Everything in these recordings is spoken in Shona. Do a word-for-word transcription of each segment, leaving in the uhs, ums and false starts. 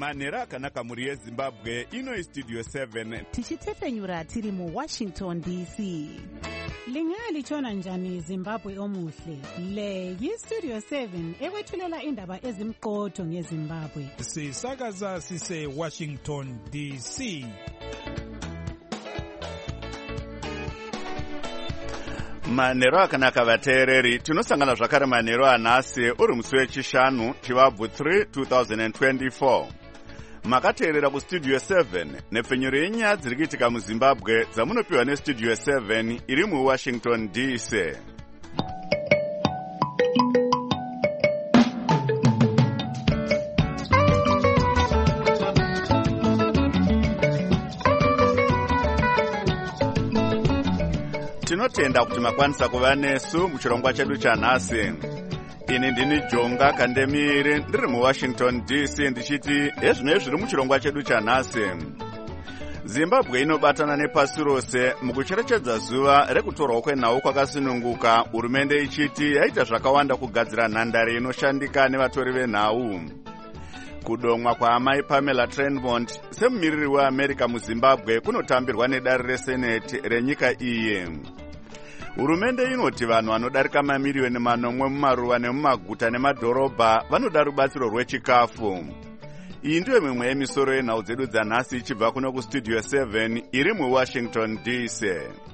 manhero akanaka muri yezimbabwe. Ino studio seven tichitefenyura tiri mu Washington D C. Lingalitshona njani Zimbabwe omuhle? Le yi Studio seven ekwethulela indaba ezimqotho ngeZimbabwe. Sisakaza sise Washington D C. manhero akanaka vateereri. Tinosangana zvakare manhero anhasi uri musi wechishanu chivabvu three twenty twenty-four. Makateerera kustudio seven nepfenyuro yenyaya dziri kuitika muZimbabwe dzamunopiwa nestudio seven iri muWashington D C. Tinotenda kuti makwanisa kuva nesu muchirongwa chedu chanhasi. Ini ndini Jonga Kandemiri ndiri muWashington D C ndichiti ezvino zviri muchirongwa chedu chanhasi. Zimbabwe inobatana nepasi rose mukucherechedza zuva rekutorwa kwenhau kwakasununguka, hurumende ichiti yaita zvakawanda kugadzira nhandare inoshandika nevatori venhau. Kudomwa kwaamai Pamela Tremont semumiriri weAmerica muZimbabwe kunotambirwa nedare reseneti renyika iyi. Hurumende inoti vanhu vanodarika mamiriyoni manomwe mumaruva nemumaguta nemadhorobha vanoda rubatsiro rwechikafu. Iyi ndiyo mimwe yemisoro yenhau dzedu dzanhasi ichibva kuno kustudio seven iri muWashington D C.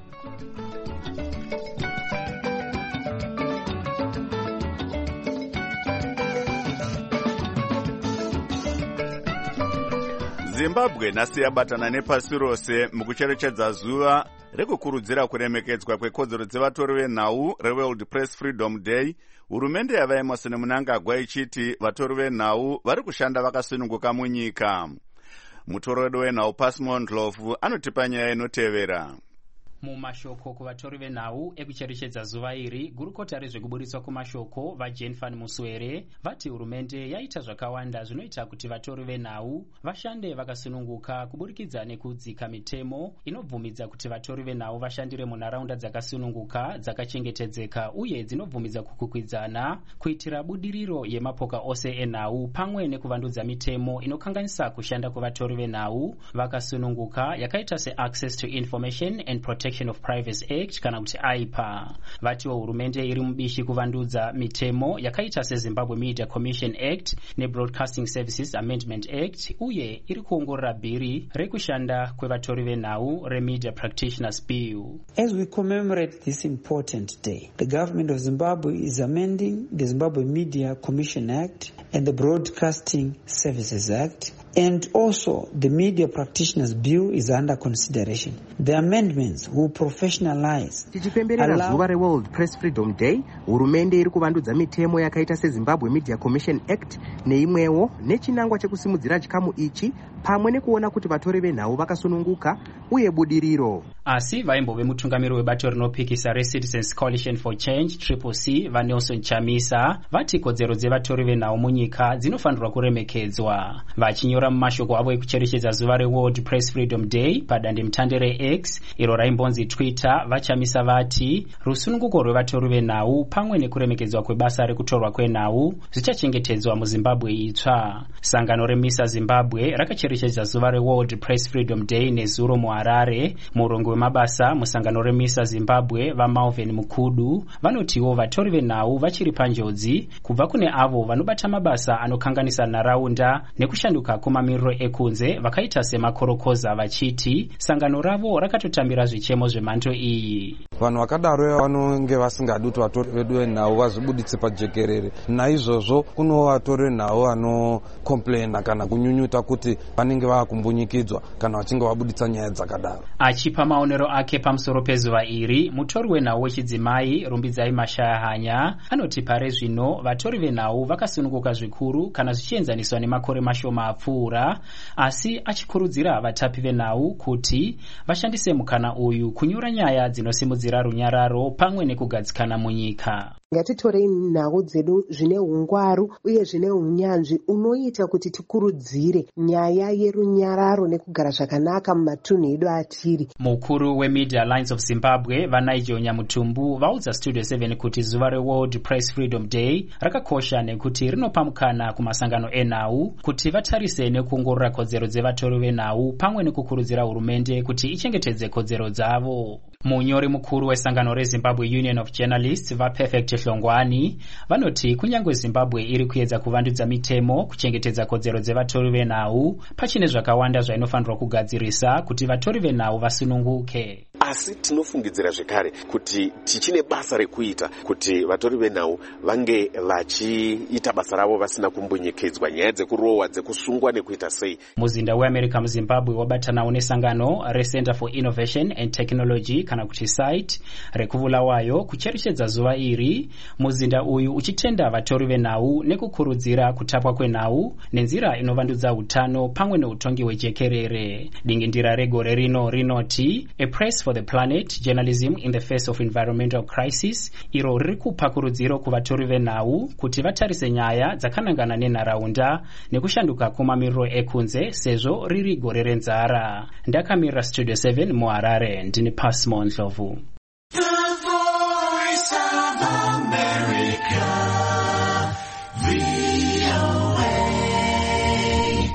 Zimbabwe nhasi yabatana nepasi rose mukucherechedza zuva rekukurudzira kuremekedzwa kwekodzero dzevatori venhau reWorld Press Freedom Day. Hurumende yava Emmerson Mnangagwa ichiti vatori venhau vari kushanda vakasununguka munyika. Mutori wedu wenhau Pasmon Ndlovu anotipa nyaya inotevera. Mumashoko kuvatori venhau ekucherechedza zuva iri, gurukota rezvekuburitswa kumashoko vaJane Van Muswere vati hurumende yaita zvakawanda zvinoita kuti vatori venhau vashande vakasununguka kuburikidza nekudzika mitemo inobvumidza kuti vatori venhau vashandire munharaunda dzakasununguka, dzakachengetedzeka uye dzinobvumidza kukwikwidzana kuitira budiriro yemapoka ose enhau, pamwe nekuvandudza mitemo inokanganisa kushanda kuvatori venhau vakasununguka yakaita seAccess to Information and Protection of Privacy Act kana kuti A I P A. Vatiwo hurumende iri mubishi kuvandudza mitemo yakaita seZimbabwe Media Commission Act neBroadcasting Services Amendment Act, uye iri kuongorora bhiri rekushanda kwevatori venhau reMedia Practitioners Bill. As we commemorate this important day, the government of Zimbabwe is amending the Zimbabwe Media Commission Act and the Broadcasting Services Act, and also the Media Practitioners Bill is under consideration. The amendments will professionalize. Tichipemberera zuva reWorld Press Freedom Day, hurumende iri kuvandudza mitemo yakaita seZimbabwe Media Commission Act neimwewo nechinangwa chekusimudzira chikamu ichi pamwe nekuona kuti vatori venhau vakasununguka uye budiriro. Asi vaimbove mutungamiri webato rinopikisa reCitizens Coalition for Change Triple C vaNelson Chamisa vati kodzero dzevatori venhau munyika dzinofanirwa kuremekedzwa. Vachinyora mumashoko avo ekucherechedza zuva reWorld Press Freedom Day padandemutande reX iro raimbonzi Twitter, vaChamisa vati rusununguko rwevatori venhau pamwe nekuremekedzwa kwebasa rekutorwa kwenhau zvichachengetedzwa muZimbabwe itsva. Sangano reMISA Zimbabwe rakacherechedza zuva reWorld Press Freedom Day nezuro muHarare. Murongo wemabasa musangano reMISA Zimbabwe vaMalvin Mukudu vanotiwo vatori venhau vachiri panjodzi kubva kune avo vanobata mabasa anokanganisa nharaunda nekushanduka kumamiriro ekunze vakaita semakorokoza, vachiti sangano ravo rakatotambira zvichemo zvemhando iyi. Vanhu vakadaro vanonge vasingadi kuti vatori vedu venhau vazvibuditse pajekerere. Naizvozvo kuno vatori venhau vanokomplaina kana kunyunyuta kuti vanenge vakumbunyikidzwa kana vachinge vabuditsa nyaya dzakadaro. Achipa maonero ake pamusoro pezuva iri, mutori wenhau wechidzimai Rumbidzai Mashayahanya anoti pare zvino vatori venhau vakasununguka zvikuru kana zvichienzaniswa nemakore mashoma apfuura, asi achikurudzira vatapi venhau kuti vashandise mukana uyu kunyora nyaya dzinosimudzira runyararo pamwe nekugadzikana munyika. Ngatitorei nhau dzedu zvine ungwaru uye zvine unyanzvi unoita kuti tikurudzire nyaya yerunyararo nekugara zvakanaka mumatunhu edu atiri. Mukuru weMedia Alliance of Zimbabwe Vanaijo Nyamutumbu vaudza Studio seven kuti zuva reWorld Press Freedom Day rakakosha nekuti rinopa mukana kumasangano enhau kuti vatarise nekuongorora kodzero dzevatori venhau pamwe nekukurudzira hurumende kuti ichengetedze kodzero dzavo. Munyori mukuru wesangano reZimbabwe Union of Journalists vaPerfect Hlongwani vanoti kunyange Zimbabwe iri kuedza kuvandudza mitemo kuchengetedza kodzero dzevatori venhau, pachine zvakawanda zvainofanirwa kugadzirisa kuti vatori venhau vasununguke. Asi tinofungidzira zvekare kuti tichine basa rekuita kuti vatori venhau vange vachiita basa ravo vasina kumbonyekedzwa, nyaya dzekurohwa, dzekusungwa nekuita sei. Muzinda weAmerica muZimbabwe wabatanawo nesangano reCenter for Innovation and Technology kana kuti site rekuvula wayo kucherechedza zuva iri, muzinda uyu uchitenda vatori venhau nekukurudzira kutapwa kwenhau nenzira inovandudza utano pamwe neutongi hwejekerere. Dingindira regore rino rinoti A Press for the Planet, Journalism in the Face of Environmental Crisis, iro riri kupa kurudziro kuvatori venhau kuti vatarise nyaya dzakanangana nenharaunda nekushanduka kumamiriro ekunze sezvo riri gore renzara. Ndakamirira Studio seven muHarare, ndini Pasmo Ndlovu. The Voice of America, V O A.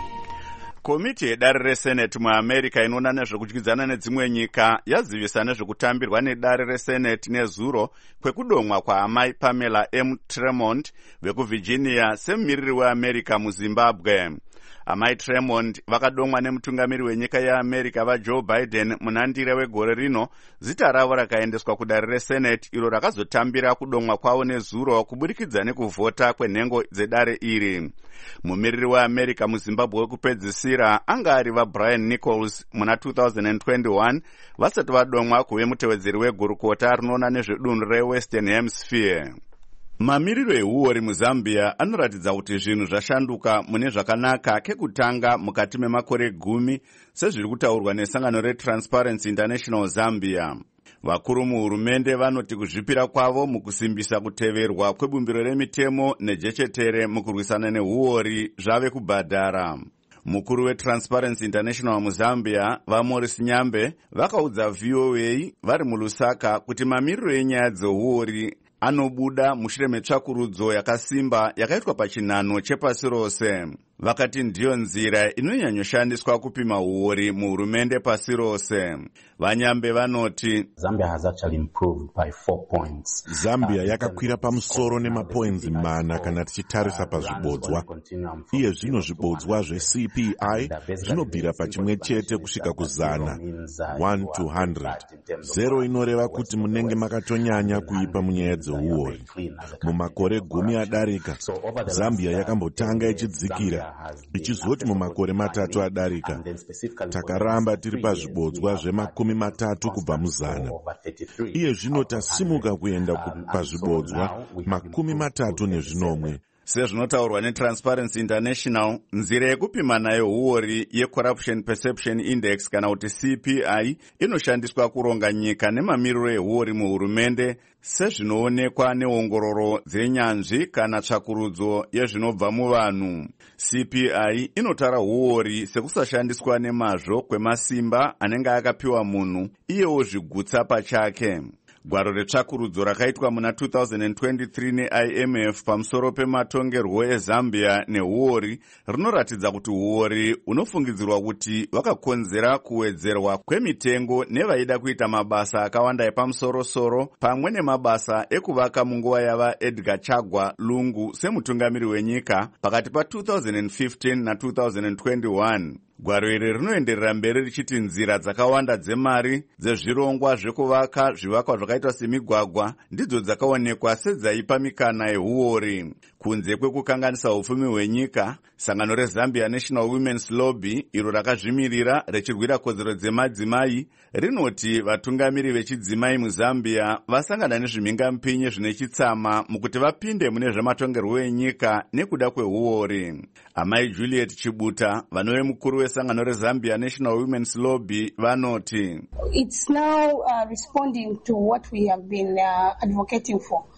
Komiti yedare reSenate muAmerica inoona nezvekudyidzana nedzimwe nyika yazivisa nezvekutambirwa nedare reSenate nezuro kwekudomwa kwaamai Pamela M. Tremont vekuVirginia semumiriri weAmerica muZimbabwe. Amai Tremont vakadomwa nemutungamiri wenyika yeAmerica vaJoe Biden munandire wegore rino, zita ravo rakaendeswa kudare reSenate iro rakazotambira kudomwa kwavo nezuro kuburikidza nekuvhota kwenhengo dzedare iri. Mumiriri weAmerica muZimbabwe wekupedzisira anga ari vaBrian Nichols muna two thousand twenty-one vasati vadomwa kuve mutevedzeri wegurukota rinoona nezvedunhu reWestern Hemisphere. Mamiriro ehuori muZambia anoratidza kuti zvinhu zvashanduka mune zvakanaka kekutanga mukati memakore gumi sezviri kutaurwa nesangano reTransparency International Zambia. Vakuru muhurumende vanoti kuzvipira kwavo mukusimbisa kuteverwa kwebumbiro remitemo nejechetere mukurwisana nehuori zvave kubhadhara. Mukuru weTransparency International muZambia vaMorris Nyambe vakaudza V O A vari muLusaka kuti mamiriro enyaya dzehuori anobuda mushure metsvakurudzo yakasimba yakaitwa pachinhano chepasi rose. Vakati ndiyo nzira inonyanyoshandiswa kupima huori muhurumende pasi rose. Vanyambe vanoti Zambia has actually improved by four points. Zambia yakakwira pamusoro nemapoints mana kana tichitarisa pazvibodzwa. Iye zvino zvibodzwa zveC P I zvinobvira pachimwe chete kusvika kuzana one to one hundred. Zero inoreva kuti munenge makatonyanya kuipa munyaya dzehuori. Mumakore gumi adarika, Zambia yakambotanga ichidzikira ichizoti mumakore matatu adarika takaramba tiri pazvibodzwa zvemakumi matatu kubva muzana. Iye zvino tasimuka kuenda pazvibodzwa makumi matatu nezvinomwe. Sezvinotaurwa neTransparency International, nzira yekupima nayo huori yeCorruption Perception Index kana kuti C P I inoshandiswa kuronga nyika nemamiriro ehuori muhurumende sezvinoonekwa neongororo dzenyanzvi kana tsvakurudzo yezvinobva muvanhu. C P I inotara huori sekusashandiswa nemazvo kwemasimba anenge akapiwa munhu iyewo zvigutsa pachake. Gwaro retsvakurudzo rakaitwa muna two thousand twenty-three neI M F pamusoro pematongerwo eZambia nehuori rinoratidza kuti huori unofungidzirwa kuti wakakonzera kuwedzerwa kwemitengo nevaida kuita mabasa akawanda epamusoro-soro pamwe nemabasa ekuvaka munguva yava Edgar Chagwa Lungu semutungamiri wenyika pakati pa two thousand fifteen na two thousand twenty-one. Gwaro iri rinoenderera mberi richiti nzira dzakawanda dzemari dzezvirongwa zvekuvaka zvivakwa zvakaitwa semigwagwa ndidzo dzakaonekwa sedzaipa mikana yehuori. Kunze kwekukanganisa upfumi hwenyika, sangano reZambia National Women's Lobby iro rakazvimirira rechirwira kodzero dzemadzimai rinoti vatungamiri vechidzimai muZambia vasangana nezvimhingamupinyi zvine chitsama mukuti vapinde mune zvematongerwo enyika nekuda kwehuori. Amai Juliet Chibuta vanove mukuru wesangano reZambia National Women's Lobby vanoti It's now uh, responding to what we have been uh, advocating for.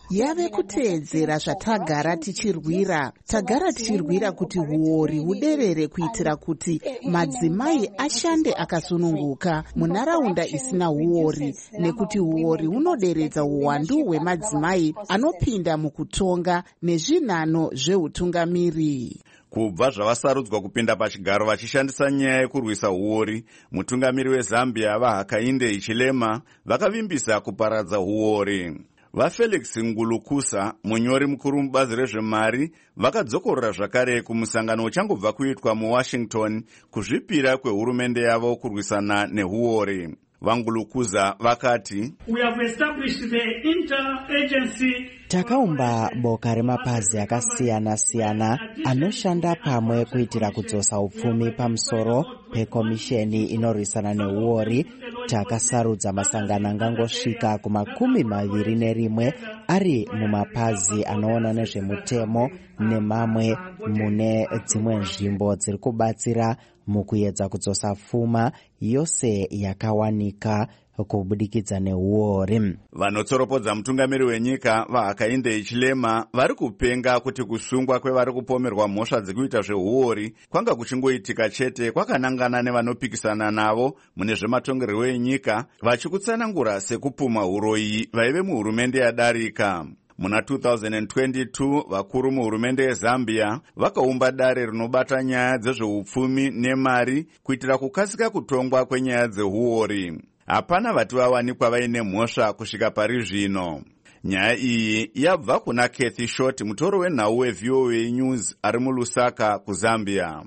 yave kuteedzera zvatagara tichirwira. Tagara tichirwira kuti huori huderere kuitira kuti madzimai ashande akasununguka munharaunda isina huori, nekuti huori hunoderedza uwandu hwemadzimai anopinda mukutonga nezvinhano zveutungamiri. Kubva zvavasarudzwa kupinda pachigaro vachishandisa nyaya yekurwisa huori, mutungamiri weZambia vaHakainde Hichilema vakavimbisa kuparadza huori. VaFelix Ngulukusa, munyori mukuru mubazi rezvemari, vakadzokorera zvakare kumusangano uchangobva kuitwa muWashington kuzvipira kwehurumende yavo kurwisana nehuori. VaNgulukusa vakati, We have established the interagency takaumba boka remapazi akasiyana-siyana anoshanda pamwe kuitira kudzosa upfumi pamusoro pekomisheni inorwisana nehuori. Takasarudza masangano angangosvika kumakumi maviri nerimwe ari mumapazi anoona nezvemutemo nemamwe mune dzimwe nzvimbo dziri kubatsira mukuedza kudzosa pfuma yose yakawanika kubudikidza nehuori. Vanotsoropodza mutungamiri wenyika vaHakainde Hichilema vari kupenga kuti kusungwa kwevari kupomerwa mhosva dzekuita zvehuori kwanga kuchingoitika chete kwakanangana nevanopikisana navo mune zvematongerwo enyika, vachikutsanangura sekupumha uroyi vaive muhurumende yadarika. Muna two thousand twenty-two vakuru muhurumende yeZambia vakaumba dare rinobata nyaya dzezveupfumi nemari kuitira kukasika kutongwa kwenyaya dzehuori. Hapana vati vawanikwa vaine mhosva kusvika pari zvino. Nyaya iyi yabva kuna Kathy Short, mutoro wenhau weV O A News ari muLusaka kuZambia.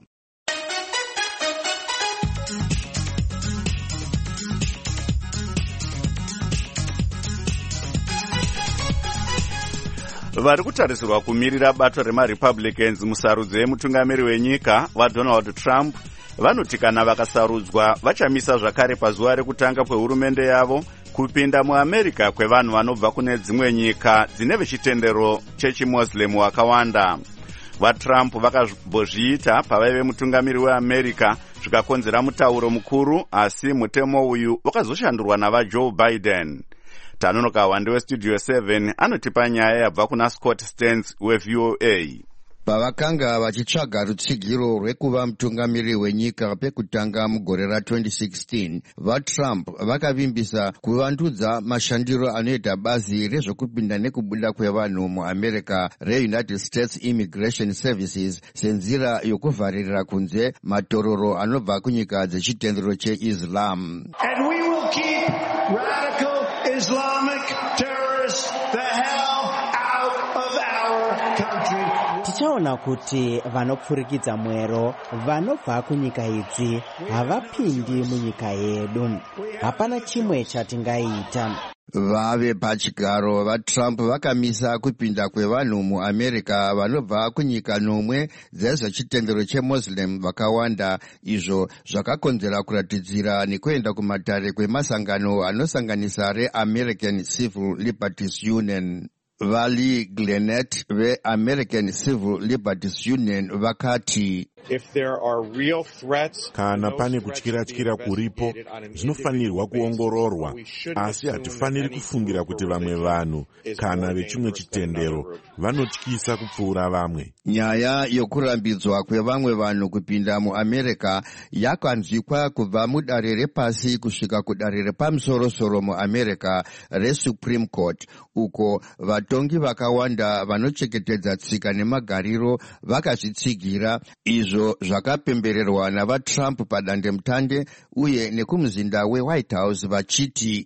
Vari kutarisirwa kumirira bato remaRepublicans musarudzo yemutungamiri wenyika waDonald Trump vanoti kana vakasarudzwa vachamisa zvakare pazuva rekutanga kwehurumende yavo kupinda muAmerica kwevanhu vanobva kune dzimwe nyika dzine vechitendero chechiMuslim wakawanda. VaTrump vakambozviita pavaive mutungamiri weAmerica zvikakonzera mutauro mukuru, asi mutemo uyu wakazoshandurwa navaJoe Biden. Tanonoka Wande weStudio seven anotipa nyaya yabva kuna Scott Stearns weV O A. Pavakanga vachitsvaga rutsigiro rwekuva mutungamiri wenyika pekutanga mugore ra twenty sixteen, vaTrump vakavimbisa kuvandudza mashandiro anoita bazi rezvekupinda nekubuda kwevanhu muAmerica reUnited States Immigration Services senzira yokuvharirira kunze matororo anobva kunyika dzechitendero cheIslam. And we will keep radical Islamic terrorists the hell out of our country. Tichaona kuti vanopfurikidza mwero vanobva kunyika idzi havapindi munyika yedu. Hapana chimwe chatingaita. Vave pachigaro vaTrump vakamisa kupinda kwevanhu muAmerica vanobva kunyika nomwe dzezvechitendero cheMuslim vakawanda, izvo zvakakonzera kuratidzira nekuenda kumatare kwemasangano anosanganisa reAmerican Civil Liberties Union. Vali Glennet veAmerican Civil Liberties Union vakati, If there are real threats, kana pane kutyira-tyira kuripo zvinofanirwa kuongororwa, asi hatifaniri kufungira kuti vamwe vanhu kana vechimwe chitendero vanotyisa kupfuura vamwe. Nyaya yokurambidzwa kwevamwe vanhu kupinda muAmerica yakanzwikwa kubva mudare repasi kusvika kudare repamusoro-soro muAmerica reSupreme Court, uko vatongi vakawanda vanochengetedza tsika nemagariro vakazvitsigira, izvo zvakapembererwa navaTrump padandemutande uye nekumuzinda weWhite House vachiti,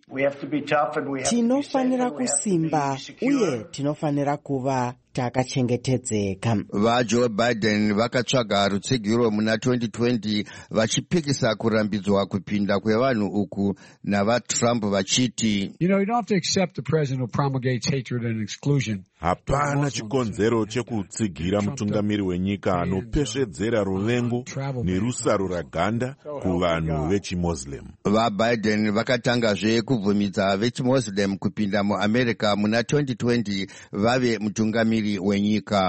tinofanira kusimba uye tinofanira kuva takachengetedzeka. VaJoe Biden vakatsvaga rutsigiro muna twenty twenty vachipikisa kurambidzwa kupinda kwevanhu uku navaTrump vachiti, You know, you don't have to accept the president who promulgates hatred and exclusion. Hapana chikonzero chekutsigira mutungamiri wenyika anopesvedzera ruvengo nerusaro raganda kuvanhu vechiMuslim. VaBiden vakatangazve kubvumidza vechiMuslim kupinda muAmerica muna twenty twenty vave mutungamiri wenyika.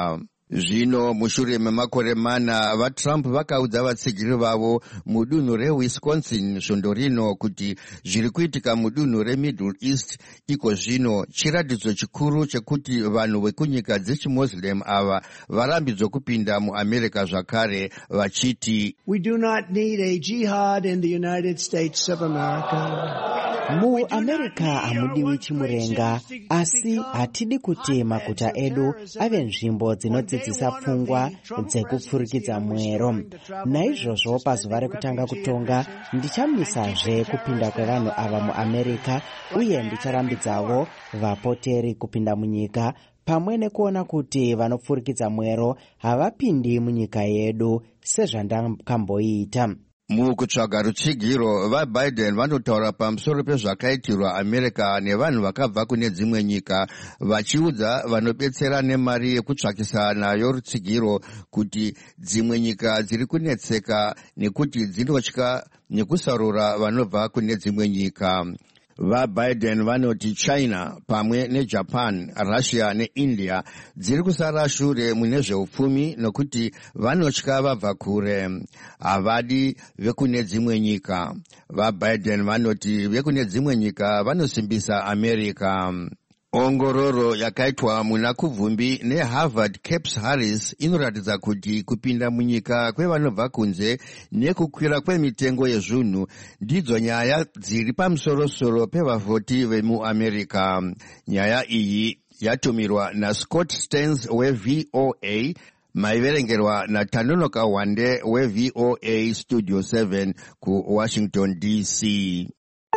Zvino mushure memakore mana vaTrump vakaudza vatsigiri vavo mudunhu reWisconsin svondo rino kuti zviri kuitika mudunhu reMiddle East iko zvino chiratidzo chikuru chekuti vanhu vekunyika dzechiMuslim ava varambidzwa kupinda muAmerica zvakare, vachiti We do not need a jihad in the United States of America. muamerica hamudiwi chimurenga, asi hatidi kuti maguta edu ave nzvimbo dzinodzidzisa pfungwa dzekupfurikidza mwero. Naizvozvo pazuva rekutanga kutonga ndichamisazve kupinda kwevanhu ava muamerica, uye ndicharambidzawo vapoteri kupinda munyika, pamwe nekuona kuti vanopfurikidza mwero havapindi munyika yedu sezvandakamboita. Mukutsvaga rutsigiro, vaBiden vanotaura pamusoro pezvakaitirwa America nevanhu vakabva kune dzimwe nyika, vachiudza vanobetsera nemari yekutsvakisa nayo rutsigiro kuti dzimwe nyika dziri kunetseka nekuti dzinotya nekusarura vanobva kune dzimwe nyika. VaBiden vanoti China pamwe neJapan, Russia neIndia dziri kusara shure mune zveupfumi nokuti vanotya vabva kure, havadi vekune dzimwe nyika. VaBiden vanoti vekune dzimwe nyika vanosimbisa America. Ongororo yakaitwa muna kubvumbi neHarvard Caps Harris inoratidza kuti kupinda munyika kwevanobva kunze nekukwira kwemitengo yezvinhu ndidzo nyaya dziri pamusoro-soro pevavhoti vemuAmerica. Nyaya iyi yatumirwa naScott Stearns weV O A, maiverengerwa naTanonoka Wande weV O A Studio seven kuWashington D C.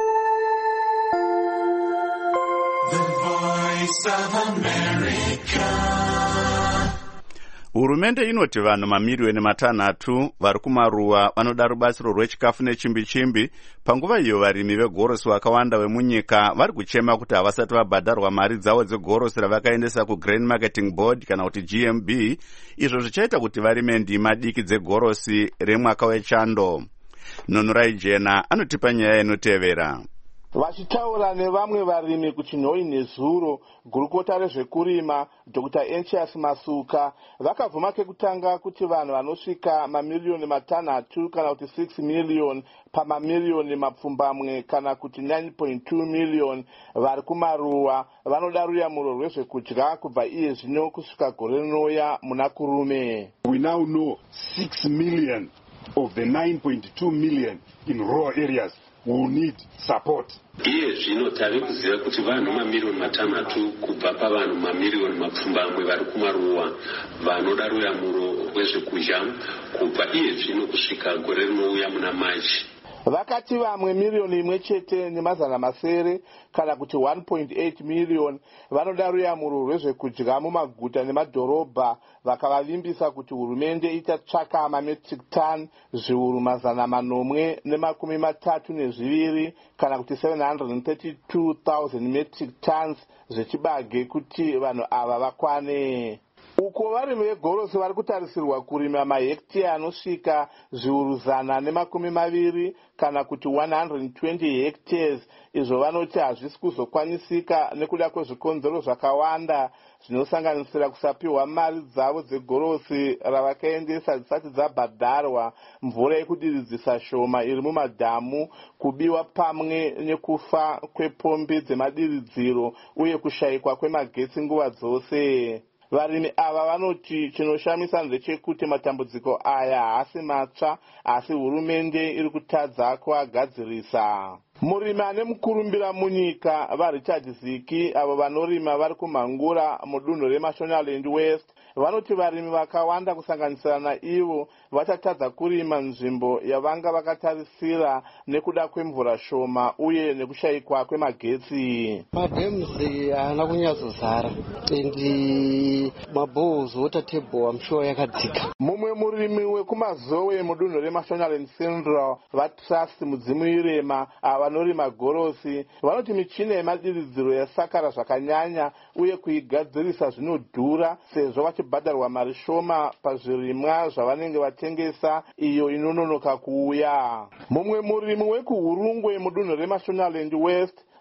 Hurumende inoti vanhu mamiliyoni matanhatu vari kumaruwa vanoda rubatsiro rwechikafu nechimbi-chimbi, panguva iyo varimi vegorosi vakawanda vemunyika vari kuchema kuti havasati vabhadharwa mari dzavo dzegorosi ravakaendesa kuGrain Marketing Board kana kuti G M B, izvo zvichaita kuti varime ndima diki dzegorosi remwaka wechando. Nonurai Jena anotipa nyaya inotevera. Vachitaura nevamwe varimi kuchinhoi nezuro, gurukota rezvekurima Doctor Anxious Masuka vakabvuma kekutanga kuti vanhu vanosvika mamiliyoni matanhatu kana kuti six million pamamiliyoni mapfumbamwe kana kuti nine point two million vari kumaruwa vanoda ruyamuro rwezvekudya kubva iye zvino kusvika gore rinouya muna kurume. We now know six million of the nine point two million in rural areas will need support. Iye zvino tave kuziva kuti vanhu mamiliyoni matanhatu kubva pavanhu mamiliyoni mapfumbamwe vari kumaruwa vanoda ruyamuro rwezvekudya kubva iye zvino kusvika gore rinouya muna Machi. Vakati vamwe miliyoni imwe chete nemazana masere kana kuti one point eight million vanoda ruyamuro rwezvekudya mumaguta nemadhorobha, vakavavimbisa kuti hurumende ichatsvaka mametric ton zviuru mazana manomwe nemakumi matatu nezviviri kana kuti seven hundred thirty-two thousand metric tons zvechibage kuti vanhu ava vakwane. Uko varimi vegorosi vari kutarisirwa kurima mahektiya anosvika zviuru zana nemakumi maviri kana kuti one hundred twenty hectares, izvo vanoti hazvisi kuzokwanisika nekuda kwezvikonzero zvakawanda zvinosanganisira kusapiwa mari dzavo dzegorosi ravakaendesa dzisati dzabhadharwa, mvura yekudiridzisa shoma iri mumadhamu, kubiwa pamwe nekufa kwepombi dzemadiridziro uye kushayikwa kwemagetsi nguva dzose. Varimi ava vanoti chinoshamisa ndechekuti matambudziko aya haasi matsva, asi hurumende iri kutadza kuagadzirisa. Murimi ane mukurumbira munyika vaRichard Ziki avo vanorima vari kumhangura mudunhu reMashonaland West vanoti varimi vakawanda kusanganisira naivo vachatadza kurima nzvimbo yavanga vakatarisira nekuda kwemvura shoma uye nekushayikwa kwemagetsi. Madhemuzi haana kunyatsozara endi mabhows water table amshuwa yakadzika. Mumwe murimi wekumazowe mudunhu reMashonaland Central vaTrust Mudzimuirema vanorima gorosi vanoti michina yemadiridziro yasakara zvakanyanya uye kuigadzirisa zvinodhura sezvo vachibhadharwa mari shoma pazvirimwa zvavanenge vatengesa iyo inononoka kuuya. Mumwe murimi wekuhurungwe mudunhu reMashonaland West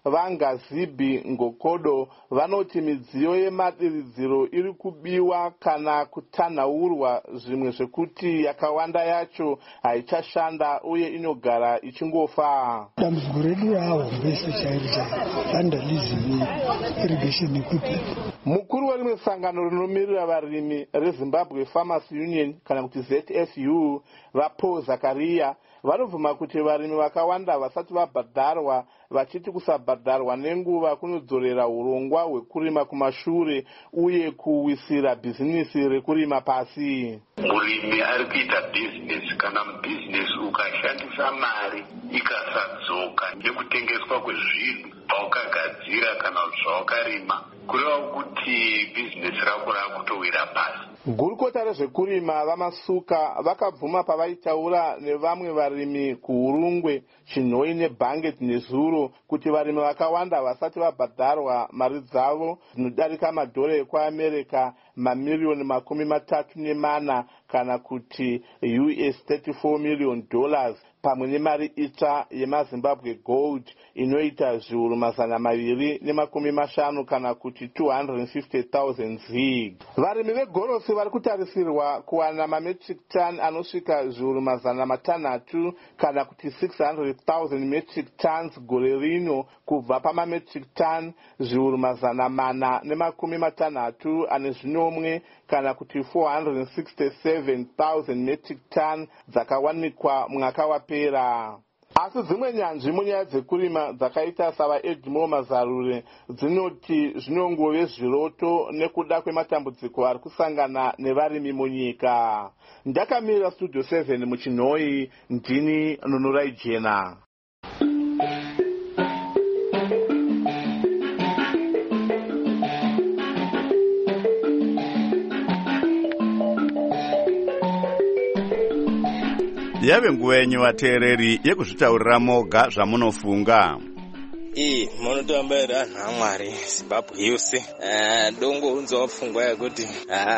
vangazibhi ngokodo vanoti midziyo yemadiridziro iri kubiwa kana kutanhaurwa, zvimwe zvekuti yakawanda yacho haichashanda uye inogara ichingofa. Dambudziko redu rahombeso chairi chairi vandalism irrigation equipment. Mukuru werimwe sangano rinomirira varimi reZimbabwe Farmers Union kana kuti Z F U vaPaul Zakaria vanobvuma kuti varimi vakawanda vasati vabhadharwa, vachiti kusabhadharwa nenguva kunodzorera urongwa hwekurima kumashure uye kuwisira bhizinisi rekurima pasi. Murimi ari kuita bhizinesi, kana mubhizinesi ukashandisa mari ikasadzoka nekutengeswa kwezvinhu zvawakagadzira kana zvawakarima, kureva kuti bhizinesi rako rakutowira pasi. Gurukota rezvekurima vaMasuka vakabvuma pavaitaura nevamwe varimi kuHurungwe, Chinhoi neBanget neZuro kuti varimi vakawanda vasati vabhadharwa mari dzavo dzinodarika madhora ekuAmerica mamiliyoni makumi matatu nemana kana kuti U S thirty-four million dollars pamwe nemari itsva yemaZimbabwe Gold inoita zviuru mazana maviri nemakumi mashanu kana kuti two hundred fifty thousand zig. Varimi vegorosi vari kutarisirwa kuwana mametric ton anosvika zviuru mazana matanhatu kana kuti six hundred thousand metric tons gore rino kubva pamametric ton zviuru mazana mana nemakumi matanhatu ane zvinomwe kana kuti four hundred sixty-seven thousand metric ton dzakawanikwa mwaka wapera. Asi dzimwe nyanzvi munyaya dzekurima dzakaita savaEdmore Mazarure dzinoti zvinongove zviroto nekuda kwematambudziko ari kusangana nevarimi munyika. Ndakamirira Studio seven muChinhoi, ndini Nunurai Jena. Yave nguva yenyu vateereri yekuzvitaurira moga zvamunofunga. Iyi munotoamba ere anhu aMwari Zimbabwe yose. Dongo unzawo pfungwa yekuti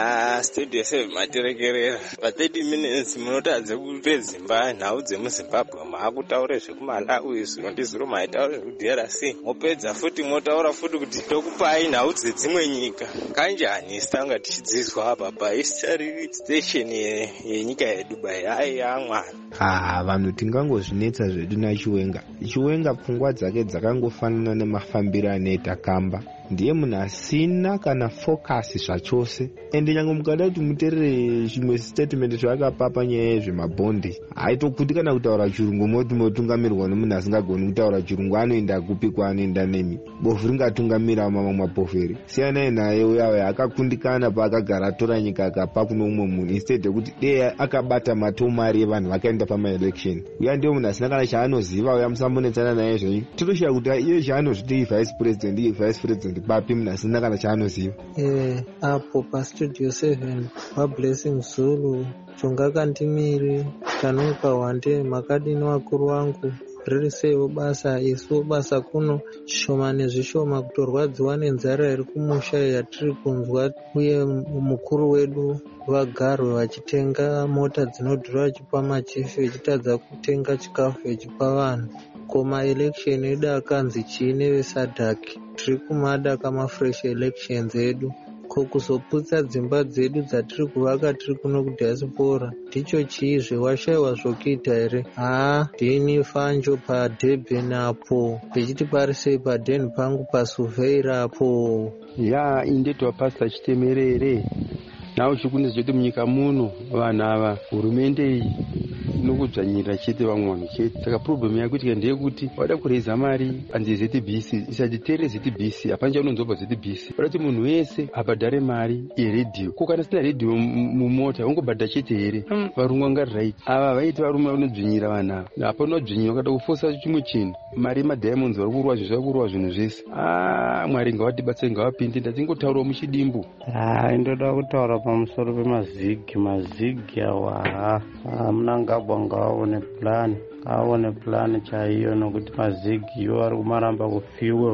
Studio seven materekerera pa thirty minutes munotadze kupedzimba nhau dzemuZimbabwe, maakutaure zvekuMalawi, zvino ndizuro maitaure zvekudhi R C, mopedza futi motaura futi kuti tokupai nhau dzedzimwe nyika. Kanjani tanga tichidzidzwa apa pahistory station yenyika yedu bai hai yaMwari. Ah, vanhu tingangozvinetsa zvedu naChiwenga. Chiwenga pfungwa dzake dzakangofanana nemafambiro anoita kamba. Ndiye munhu asina kana focus zvachose. Ende nyange mukada kuti muteerere chimwe statement zvakapa panyaya yezvemabhondi, haitokudikana kutaura chirungu moti motungamirwa nemunhu asingagoni kutaura chirungu, anoenda kupi kwaanoenda nemi. Bofu ringatungamira mamwe mapoferi. Siyanai naye uyawe akakundikana paakagara atora nyika akapa kuno umwe munhu instead yekuti dei akabata matomari evanhu vakaenda pamaelection. Uya ndiye munhu asina kana chaanoziva, uya musambonetsana naye zvenyu. Tinoshaya kuti iye chaanozviti vice president, iye vice president papi munhu asina kana chaanoziva. Eh, apo paStudio seven vaBlessing Zulu, Chonga Kandimiri, Tanuka Wande, Makadini wakuru wangu, riri seiwo basa, isuwo basa kuno zvishoma nezvishoma, kutorwadziwa nenzara iri kumusha yatiri kunzwa, uye mukuru wedu vagarwe vachitenga mota dzinodhura vachipa machifu vachitadza kutenga chikafu vachipa vanhu. Koma election edu akanzi chii nevesadhaki, tiri kumada kamafresh elections edu ko kuzoputsa dzimba dzedu dzatiri kuvaka tiri kuno kudhiaspora ndicho chiizve, washayiwa zvokuita here? Haa, ndini Fanjo paDurban apo, pechiti parisei padeni pangu paSurveyor apo. Ya indetwa Pastor Chitemerere. Nawo chikuni chete munyika muno vanhu ava hurumende iyi inokudzvanyirira chete vamwe vanhu chete. Saka problem yakuitika ndeyekuti wada kureza mari anzi Z B C, isatiteere Z B C, hapana chaunonzobva Z B C. Wada kuti munhu wese abhadhare mari yeredhiyo. Ko kana sina redhiyo mumota ungobhadha chete here? Varungu angaright. Ava vaiti varume vanodzvinyira vanhu ava. Hapana unodzvinyira ukada kufosa chimwe chinhu. Mari yemadiamonds vari kurwa zvezvo, vari kurwa zvinhu zvese. Ah, Mwari ngavatibatsire, ngavapinde. Ndatingotaurawo muchidimbu. Ah, ndoda kutaura pamusoro pemazigi. Mazigi awa hamuna ngabwa ngaone plan, ngaone plan chaiyo, nokuti mazigi iwo ari kumaramba kufuel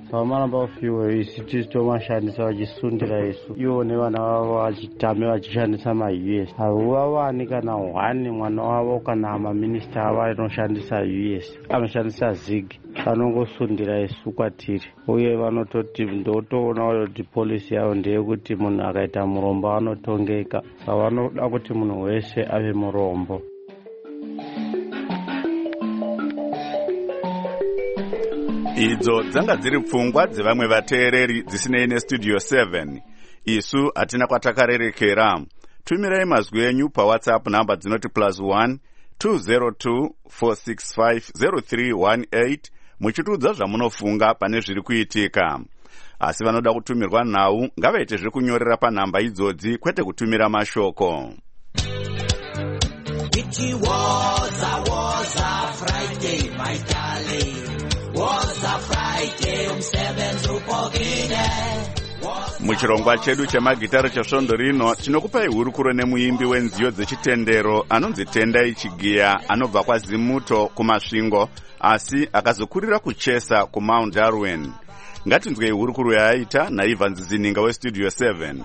vamaramba kufiwa isi tisi tomashandisa vachisundira isu ivo nevana vavo vachitame vachishandisa ma-U S havuvavani kana hwani mwana wavo kana maminista avo anoshandisa U S anoshandisa zig vanongosundira isu kwatiri uye vanototi ndotoona kuti polisi yavo ndeyekuti munhu akaita murombo anotongeka saka vanoda kuti munhu wese ave murombo. Idzo dzanga dziri pfungwa dzevamwe vateereri dzisinei nestudio seven. Isu hatina kwatakarerekera. Tumirai mazwi enyu paWhatsApp namba dzinoti plus one two zero two four six five zero three one eight muchitudza zvamunofunga pane zviri kuitika. Asi vanoda kutumirwa nhau ngavaite zvekunyorera panhamba idzodzi kwete kutumira mashoko. It was a was a Friday, my darling. Was a Friday umsebenzi upokile. Muchirongwa chedu chemagitari chasvondo rino tinokupai hurukuro nemuimbi wenziyo dzechitendero anonzi Tendai Chigiya anobva kwaZimuto kumasvingo asi akazokurira kuchesa kuMount Darwin. Ngatinzwei hurukuro yaaita naIvan Zininga westudio seven.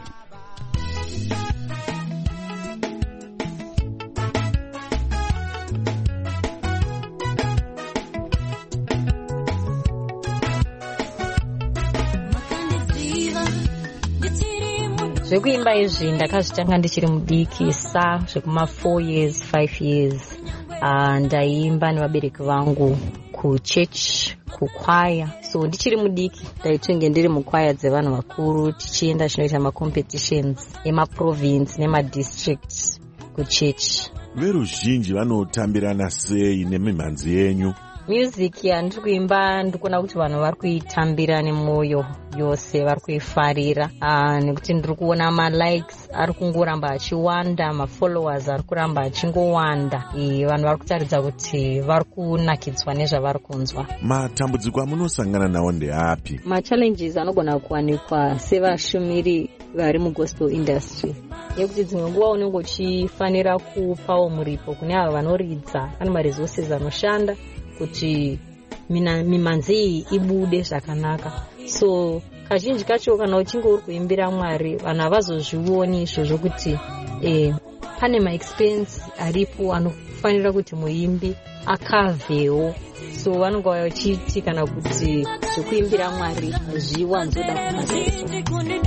Zvekuimba izvi ndakazvitanga ndichiri mudiki sa zvekuma four years five years. Uh, ndaimba nevabereki vangu kuchurch kukwaya. So ndichiri mudiki ndaitenge ndiri mukwaya dzevanhu vakuru tichienda zvinoita macompetitions emaprovince nemadistrict kuchurch. Veruzhinji vanotambirana sei nemimhanzi yenyu? Music yandiri kuimba ndikuona kuti vanhu vari kuitambira nemwoyo yose, vari kuifarira uh, nekuti ndiri kuona ma-likes ari kungoramba achiwanda, ma-followers ari kuramba achingowanda. E, vanhu vari kutaridza kuti vari kunakidzwa nezvavari kunzwa. Matambudziko amunosangana nawo ndeapi? Ma-challenges anogona kuwanikwa sevashumiri vari mugospel industry yekuti dzimwe nguva unenge uchifanira kupawo muripo kune ava vanoridza, pane ma-resources anoshanda kuti mimhanzi iyi ibude zvakanaka. So kazhinji kacho kana uchinge uri kuimbira Mwari vanhu havazozvioni izvozvo kuti eh, pane ma-expense aripo anofanira kuti muimbi akavewo. So vanonga vachiti kana kuti zvekuimbira Mwari zviwanzoda kumasesa.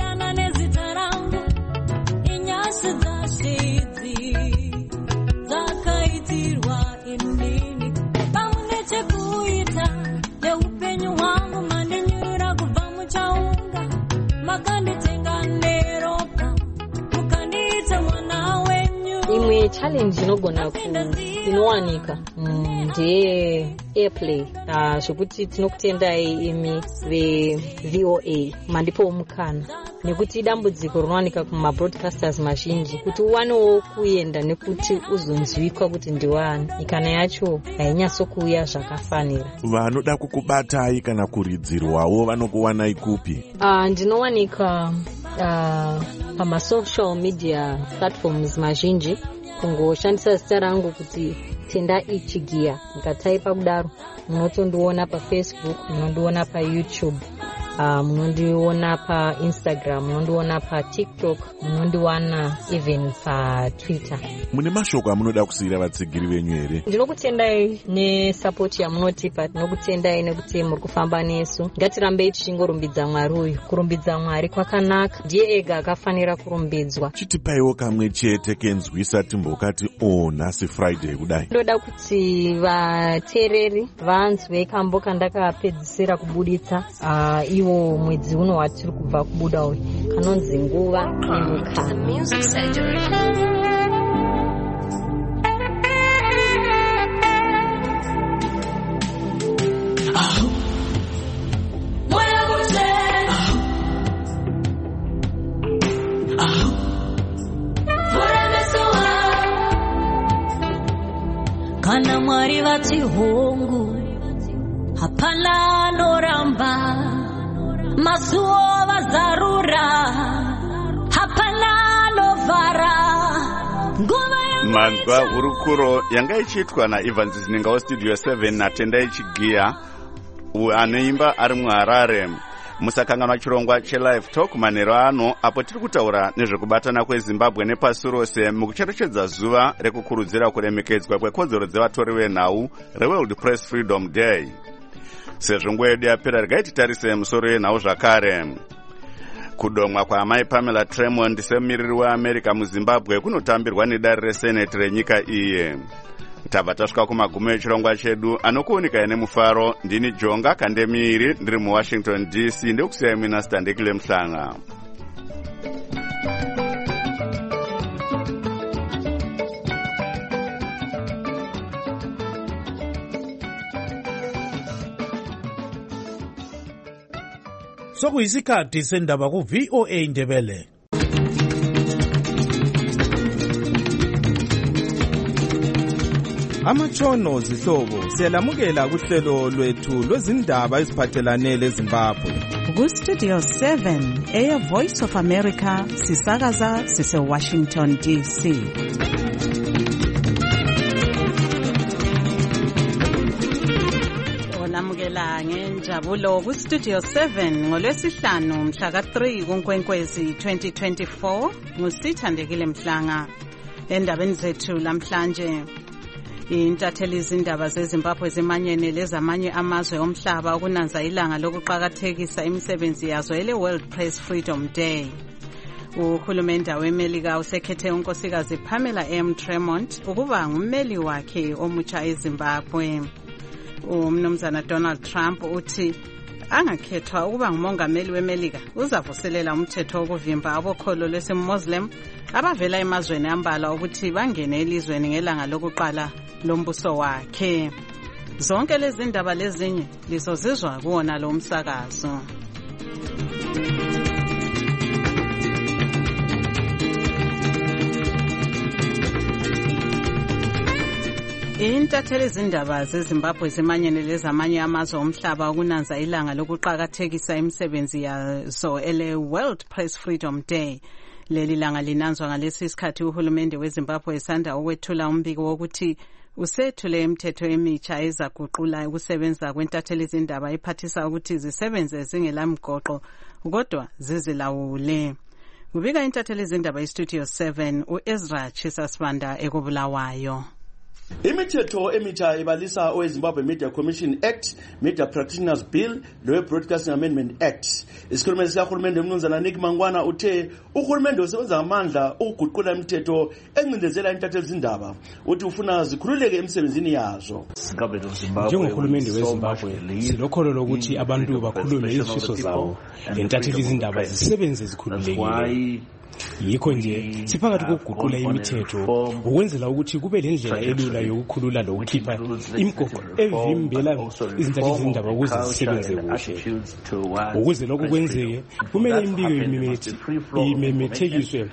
Imwe challenge inogona inowanika ndeye airplay. Uh, zvekuti tinokutendai imi ve-V O A mandipo mukana nekuti dambudziko rinowanika kuma-broadcasters mazhinji kuti uwanewo kuenda nekuti uzonzwikwa kuti ndiwani. Ikana yacho hainyatsokuuya zvakafanira. Vanoda kukubatai kana kuridzirwawo vanokuwanai kupi? Uh, ndinowanika uh, pama-social media platforms mazhinji. Kungoshandisa zita rangu kuti Tendai Chigiya, mukataipa kudaro munotondiona pa Facebook, munondiona pa YouTube, uh, munondiona pa Instagram, munondiona pa TikTok, munondiwana even pa Twitter. Mune mashoko amunoda kusiyira vatsigiri venyu here? Ndinokutendai nesupport yamunotipa, ndinokutendai nekuti muri kufamba nesu. Ngatirambei tichingorumbidza Mwari uyu. Kurumbidza Mwari kwakanaka, ndiye ega akafanira kurumbidzwa. Chitipaiwo kamwe chete kenzwisa timbokati oh nhasi Friday kudai. Ndoda kuti vateereri vanzwe kambo kandakapedzisira kubuditsa uh, iwo mwedzi uno watiri kubva kubuda uyu kanonzi nguva nemukana. Kana Mwari vati hongu hapana noramba masuo vazarura hapana novara manzwa hurukuro yanga ichiitwa naIvan Zininga westudio seven naTendai Chigiya anoimba ari muHarare. musakanganwa chirongwa chelive talk manheru ano apo tiri kutaura nezvekubatana kwezimbabwe nepasi rose mukucherechedza zuva rekukurudzira kuremekedzwa kwekodzero dzevatori venhau reworld press freedom day. Sezvo nguva yedu yapera regai titarise musoro yenhau zvakare. Kudomwa kwaamai Pamela Tremond semumiriri weAmerica muZimbabwe kunotambirwa nedare reseneti renyika iyi. Tabva tasvika kumagumo echirongwa chedu anokuoneka nemufaro. Ndini Jonga Kandemiri ndiri muWashington D C ndekusiyai Minasta Ndekile Mhlanga. Sokuyisikhathi sendaba ku V O A Ndebele. Amatshono zihlobo siyalamukela kuhlelo lwethu lwezindaba eziphathelane leZimbabwe. Ku Studio seven Air Voice of America sisakaza sise Washington D C. Olamukela ngenjabulo ku Studio seven ngolwesihlanu mhla ka three kuNkwenkwezi twenty twenty-four ngusithandekile Mhlanga. Endabeni zethu lamhlanje intatheli izindaba zeZimbabwe zimanyene lezamanye amazwe omhlaba ukunanza ilanga lokuqhakathekisa imisebenzi yazo ele World Press Freedom Day. Uhulumende weMelika usekhethe unkosikazi Pamela M Tremond ukuba ngummeli wakhe omutsha eZimbabwe. Umnumzana Donald Trump uthi angakhethwa ukuba ngumongameli weMelika uzavuselela umthetho wokuvimba abokholo lwesimuslim abavela emazweni ambala ukuthi bangene elizweni ngelanga lokuqala lombuso wakhe. Zonke lezi ndaba lezinye lizozizwa kuwona lo msakazo. Intatheli izindaba zeZimbabwe zimanyene lezamanye amazwe omhlaba ukunanza ilanga lokuqhakathekisa imisebenzi yazo ele World Press Freedom Day. Leli langa linanzwa ngalesi sikhathi uhulumende weZimbabwe esanda ukwethula umbiko wokuthi usethule imithetho emitsha ezaguqula ukusebenza kwentatheli izindaba iphathisa ukuthi zisebenze zingelamgoqo kodwa zizilawule. Kubika intatheli izindaba iStudio seven uEzra Chisasibanda ekubulawayo. Imithetho emitsha ibalisa oweZimbabwe Media Commission Act, Media Practitioners Bill, le Broadcasting Amendment Act. Isikhulumeli sikahulumende umnumzana Nick Mangwana uthe uhulumende usebenza ngamandla ukuguqula imithetho encindezela intatheli izindaba uthi ufuna zikhululeke emsebenzini yazo. Njengohulumende weZimbabwe silokholo lokuthi abantu bakhulume izifiso zawo lentatheli izindaba zisebenze zikhululekile. Yikho nje siphakathi kokuguqula imithetho ukwenzela ukuthi kube lendlela elula yokukhulula lokukhipha imigoqo evimbela izintatheli izindaba ukuze zisebenze kuhle. Ukuze lokhu kwenzeke kumele imbiko imemethekiswe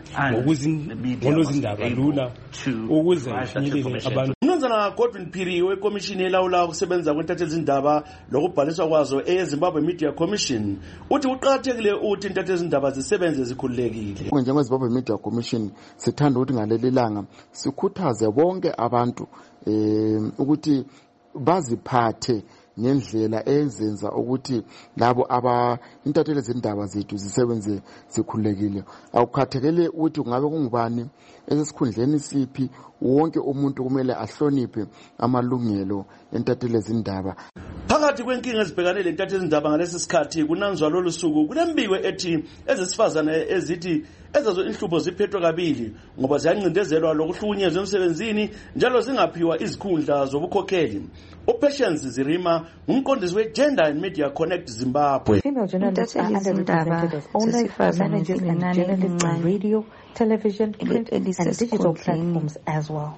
ngokuzindaba lula ukuze ifinyelele abantu. Umnumzana Godwin Phiri wekomishini elawula ukusebenza kwentatheli izindaba lokubhaliswa kwazo eZimbabwe Media Commission uthi uqhakathekile ukuthi intatheli izindaba zisebenze zikhululekile. NjengeZimbabwe Media Commission sithanda ukuthi ngaleli langa sikhuthaze bonke abantu eh ukuthi baziphathe ngendlela ezenza ukuthi labo aba intatheli izindaba zethu zisebenze zikhululekile. Awukhathekele ukuthi kungabe kungubani esesikhundleni siphi, wonke umuntu kumele ahloniphe amalungelo entatheli izindaba. Phakathi kwenkinga ezibhekane lentatheli izindaba ngalesi sikhathi kunanzwa lolu suku kunembiko ethi ezesifazane ezithi ezazo inhlubo ziphethwe kabili ngoba ziyancindezelwa lokuhlukunyezwa emsebenzini njalo zingaphiwa izikhundla zobukhokheli. uPatience Zirima umqondisi weGender and Media Connect Zimbabwe. Female journalists are underrepresented as owners, managers and journalists on radio, television, print and digital platforms as well.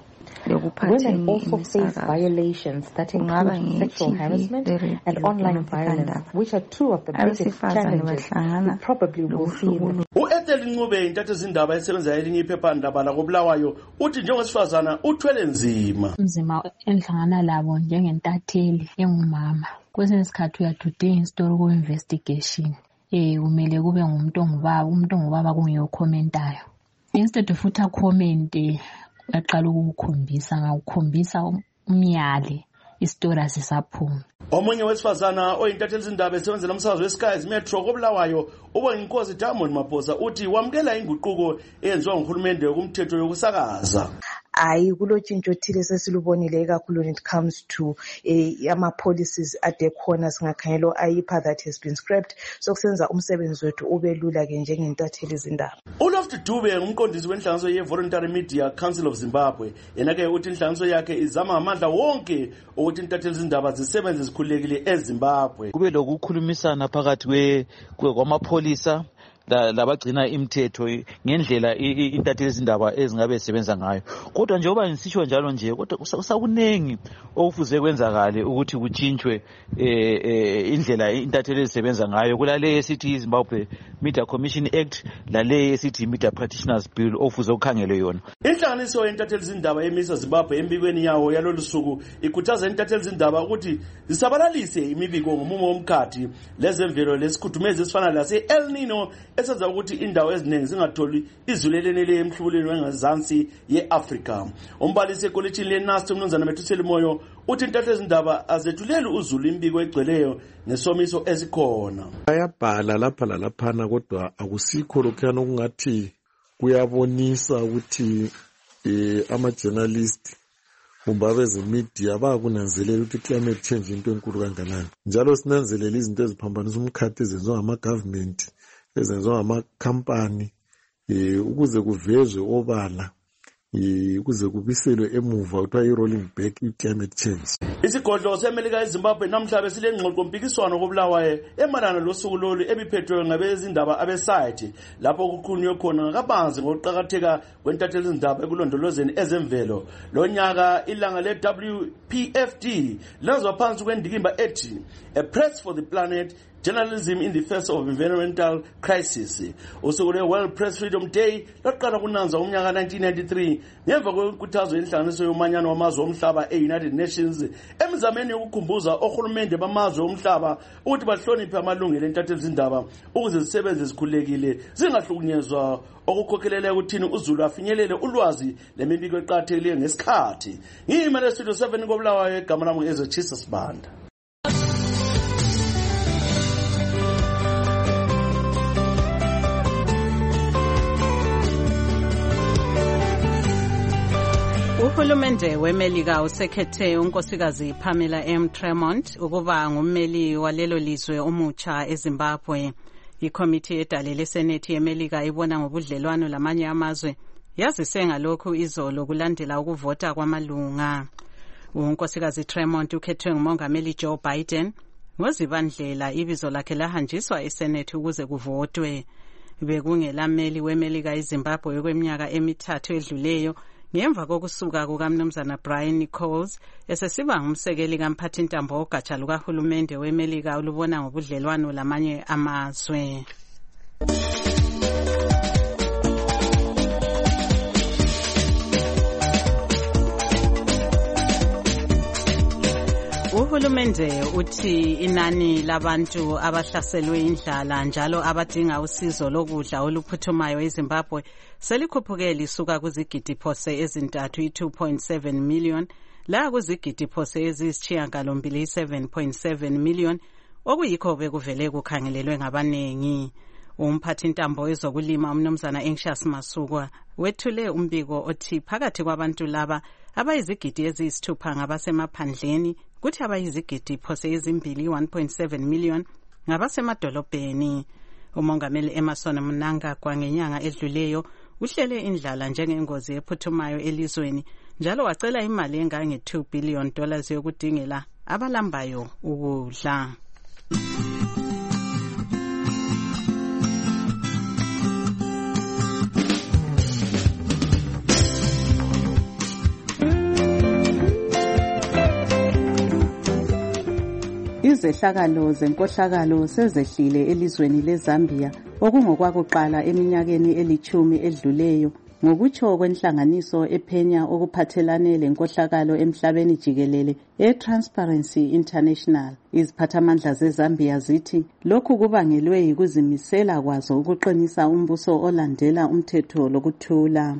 Women also face violations that include sexual harassment and online violence, which are two of the biggest challenges we probably will see. U-Ethel Ncube intatheli izindaba esebenza elinye iphephandaba lakobulawayo uthi njengosifazana uthwele nzima. Nzima enhlangana labo njengentatheli engumama. Kwesinye isikhathi uyadudinga isitori ku-investigation. Eh kumele kube ngumuntu ongubaba, umuntu ongubaba kungeyokhomentayo. Instead of uthi comment uyaqala ukukhombisa ngakukhombisa umyale isitori asisaphumi. Omunye wesifazana oyintatheli zindaba esebenzela umsakazo weSky's Metro koBulawayo uBonginkosi Diamond Maphosa uthi wamukela inguquko eyenziwa nguhulumende kumthetho yokusakaza. Hayi kulotshintsho thile sesilubonile kakhulu when it comes to eh, ama policies ade khona singakhangela I P A that has been scrapped, so kusenza umsebenzi wethu ube lula ke njengentatheli zindaba. uLoft Dube ngumqondisi wenhlanganiso ye-Voluntary Media Council of Zimbabwe, yena ke uthi inhlanganiso yakhe izama ngamandla wonke ukuthi intatheli zindaba zisebenze zikhululekile eZimbabwe. Kube lokukhulumisana phakathi kwamapholisa labagcina imithetho ngendlela intatheli zindaba ezingabe zisebenza ngayo. Kodwa njengoba ngisitsho njalo nje, kodwa kusakunengi okufuze kwenzakale ukuthi kuchintshwe indlela intatheli ezisebenza ngayo. Kulale esithi Zimbabwe Media Commission Act lale esithi Media Practitioners Bill okufuze ukhangelwe yona. Inhlanganiso yentatheli zindaba emisa Zimbabwe embikweni yawo yalolu suku ikhuthaza intatheli zindaba ukuthi zisabalalise imibiko ngomumo womkhathi lezemvelo lesikhudumezi esifana lase El Nino esenza ukuthi indawo eziningi zingatholi izulu elenele emhlubulweni wengazansi ye-Afrika. Umbalisi ekolitshini leNAST uMnumzana Methuseli Moyo uthi intatheli zindaba azethuleli uzulu imbiko egcweleyo nesomiso esikhona. Bayabhala lapha lalaphana kodwa akusikho lokhuyana okungathi kuyabonisa ukuthi eh, ama-journalist kumbe abezemedia bayakunanzelela ukuthi climate change into enkulu kanganani. Njalo sinanzelela izinto eziphambanisa umkhathi ezenziwa ngama-government, ezenziwa ngama-company eh, ukuze kuvezwe obala, eh, ukuze kubiselwe emuva kuthiwa i-rolling back i-climate change. Isigodlo seMelika eZimbabwe namhlanje silengxoxo mpikiswano koBulawayo emalana losuku lolu ebiphethwe ngabezindaba abeSite, lapho kukhulunywe khona kabanzi ngokuqhakatheka kwentatheli zindaba ekulondolozeni ezemvelo. Lo nyaka ilanga le-W P F D lenziwa phansi kwendikimba ethi A Press for the Planet, Journalism in the Face of Environmental Crisis. Usuku lwe-World Press Freedom Day laqala kunanza umnyaka nineteen ninety-three ngemva kwenkuthazo yenhlanganiso yomanyano wamazwe omhlaba e-United Nations emizameni yokukhumbuza ohulumende bamazwe omhlaba ukuthi bahloniphe amalungelo entatheli zindaba ukuze zisebenze zikhululekile zingahlukunyezwa, okukhokhelele ukuthini uzulu afinyelele ulwazi lemibiko eqhathekile ngesikhathi. Ngiyimele Studio seven koBulawayo, igama lami Ezechisa Sibanda. Uhulumende weMelika usekhethe unkosikazi Pamela M. Tremont ukuba ngummeli walelo lizwe omutsha eZimbabwe. Ikomiti edale leSenethi yeMelika ibona ngobudlelwano lamanye amazwe yazise ngalokhu izolo kulandela ukuvota kwamalunga. Unkosikazi Tremont ukhethwe ngumongameli Joe Biden ngozibandlela ibizo lakhe lahanjiswa eSenethi ukuze kuvotwe. Bekungelameli weMelika eZimbabwe kweminyaka emithathu edluleyo ngemva kokusuka kukaMnumzana Brian Nichols esesiba ngumsekeli kamphathintambo ogatsha lukahulumende weMelika olubona ngobudlelwano lamanye amazwe. Uhulumende uthi inani labantu abahlaselwe indlala njalo abadinga usizo lokudla oluphuthumayo eZimbabwe selikhuphuke lisuka kuzigidi phose ezintathu i-two point seven million la kuzigidi phose eziyisishiyagalombili i-seven point seven million, okuyikho bekuvele kukhangelelwe ngabanengi. Umphathintambo wezokulima uMnumzana Anxious Masukwa wethule umbiko othi phakathi kwabantu laba abayizigidi eziyisithupha ngabasemaphandleni kuthi abayizigidi phose ezimbili one point seven million ngabasemadolobheni. Umongameli Emerson Mnangagwa ngenyanga edluleyo uhlele indlala njengengozi ephuthumayo elizweni njalo wacela imali engange two billion dollars yokudingela abalambayo ukudla. Izehlakalo zenkohlakalo sezehlile elizweni leZambia okungokwakuqala eminyakeni elithumi edluleyo ngokutsho kwenhlanganiso ephenya okuphathelane lenkohlakalo emhlabeni jikelele eTransparency International. Iziphathamandla zeZambia zithi lokhu kubangelwe yikuzimisela kwazo ukuqinisa umbuso olandela umthetho lokuthula.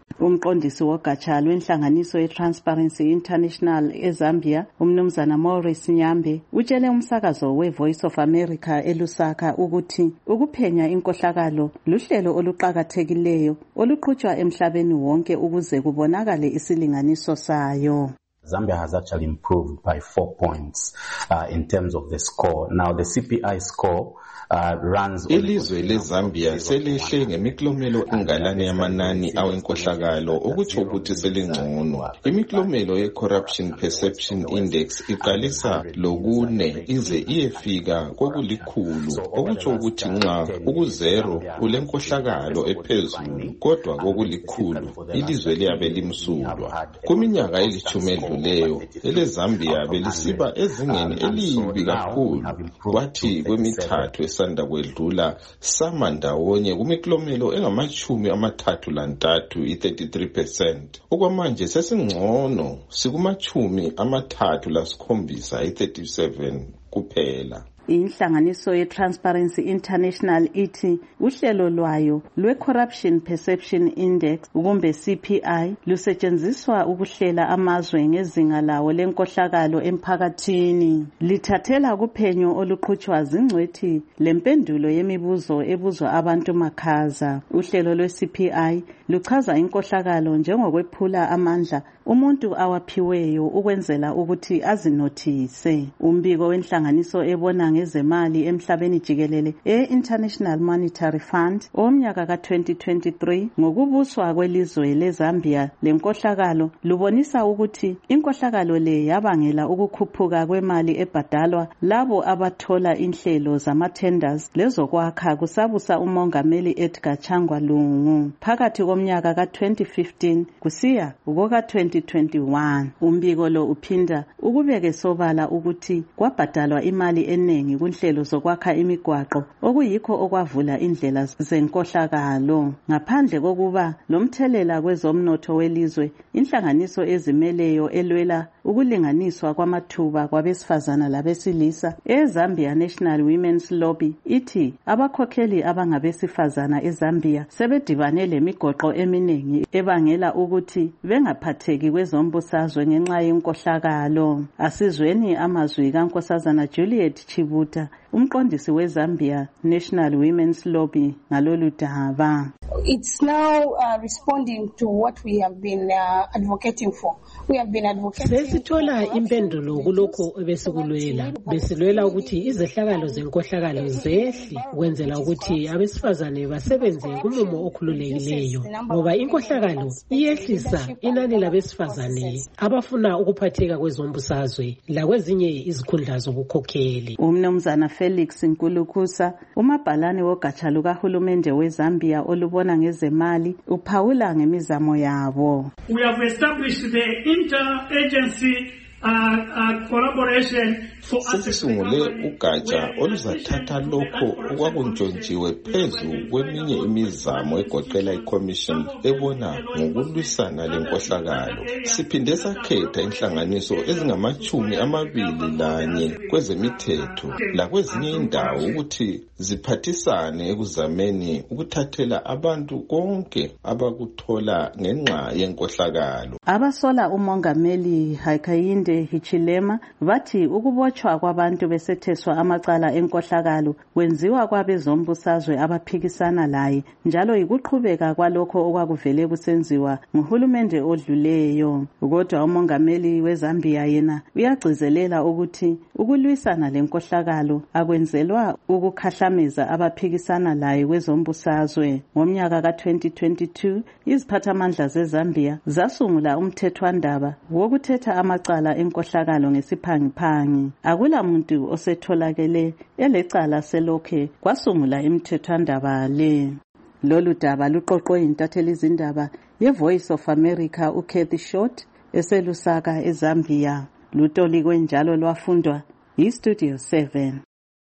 Umqondisi wogatsha lwenhlanganiso ye-Transparency International eZambia, umnumzana Maurice Nyambe, utshele umsakazo we-Voice of America eLusaka ukuthi ukuphenya inkohlakalo luhlelo oluqhakathekileyo oluqhutshwa emhlabeni wonke ukuze kubonakale isilinganiso sayo. Zambia has actually improved by four points uh, in terms of the score. Now the C P I score uh, runs ilizwe leZambia selihle ngemiklomelo engalane yamanani awenkohlakalo okutsho ukuthi selingcono. Imiklomelo ye-Corruption Perception Index iqalisa lokune ize iyefika kokulikhulu okutsho ukuthi nxa ukuzero kulenkohlakalo ephezulu kodwa kokulikhulu ilizwe liyabe limsulwa. Kuminyaka elithumi edluleyo eleZambia belisiba ezingeni elibi kakhulu kwathi kwemithathu esanda kwedlula sama ndawonye kumiklomelo engamachumi amathathu lantathu i-thirty-three percent. Okwamanje sesingcono sikumachumi amathathu lasikhombisa i-thirty-seven kuphela. Inhlanganiso ye-Transparency International ithi uhlelo lwayo lwe-Corruption Perception Index kumbe C P I lusetshenziswa ukuhlela amazwe ngezinga lawo lenkohlakalo emphakathini. Lithathela kuphenyo oluqhutshwa zingcwethi lempendulo yemibuzo ebuzwa abantu makhaza. Uhlelo lwe-C P I luchaza inkohlakalo njengokwephula amandla umuntu awaphiweyo ukwenzela ukuthi azinothise. Umbiko wenhlanganiso ebona ngezemali emhlabeni jikelele e-International Monetary Fund omnyaka ka twenty twenty-three ngokubuswa kwelizwe leZambia lenkohlakalo lubonisa ukuthi inkohlakalo le yabangela ukukhuphuka kwemali ebhadalwa labo abathola inhlelo zama-tenders lezokwakha kusabusa umongameli Edgar Changwa Lungu phakathi komnyaka ka twenty fifteen kusiya ukoka twenty twenty-one. Umbiko lo uphinda ukubeke sobala ukuthi kwabhadalwa imali eningi kunhlelo zokwakha imigwaqo okuyikho okwavula indlela zenkohlakalo. Ngaphandle kokuba lomthelela kwezomnotho welizwe, inhlanganiso ezimeleyo elwela ukulinganiswa kwamathuba kwabesifazana labesilisa eZambia National Women's Lobby ithi abakhokheli abangabesifazana eZambia sebedibane lemigoqo eminingi ebangela ukuthi bengaphatheki kwezombusazwe ngenxa yenkohlakalo. Asizweni amazwi kaNkosazana Juliet Chibuta, umqondisi weZambia National Women's Lobby ngalolu daba. It's now uh, responding to what we have been uh, advocating for. We have been advocating. Sesithola impendulo kulokho ebesikulwela. Besilwela ukuthi izehlakalo zenkohlakalo zehle ukwenzela ukuthi abesifazane basebenze kumumo okhululekileyo. Ngoba inkohlakalo iyehlisa inani labesifazane abafuna ukuphatheka kwezombusazwe lakwezinye izikhundla zobukhokheli. Umnumzana Felix Nkulukusa, umabhalane wogatsha lukahulumende weZambia olubona ngezemali, uphawula ngemizamo yabo. We have established the inter-agency uh, uh, collaboration for sesisungule ugatsha oluzathatha lokho okwakuntshontshiwe phezu kweminye imizamo egoqela iCommission ebona ngokulwisana lenkohlakalo. Siphinde sakhetha inhlanganiso ezingamachumi amabili lanye kwezemithetho lakwezinye indawo ukuthi ziphathisane ekuzameni ukuthathela abantu konke abakuthola ngenxa yenkohlakalo. Abasola umongameli Hakainde Hichilema bathi ukubotshwa kwabantu besetheswa amacala enkohlakalo wenziwa kwabezombusazwe abaphikisana laye njalo ikuqhubeka kwalokho okwakuvele kusenziwa nguhulumende odluleyo. Kodwa umongameli weZambia yena uyagcizelela ukuthi ukulwisana lenkohlakalo akwenzelwa ukukhahlameza abaphikisana laye kwezombusazwe. Ngomnyaka ka twenty twenty-two iziphathamandla zeZambia zasungula umthethwandaba wokuthetha amacala enkohlakalo ngesiphangiphangi. Akula muntu osetholakele elecala selokhe kwasungula imthethwandaba le. Lolu daba luqoqwe intatheli izindaba ye-Voice of America uKathy Short eselusaka eZambia. Lutolikwe njalo lwafundwa yiStudio seven.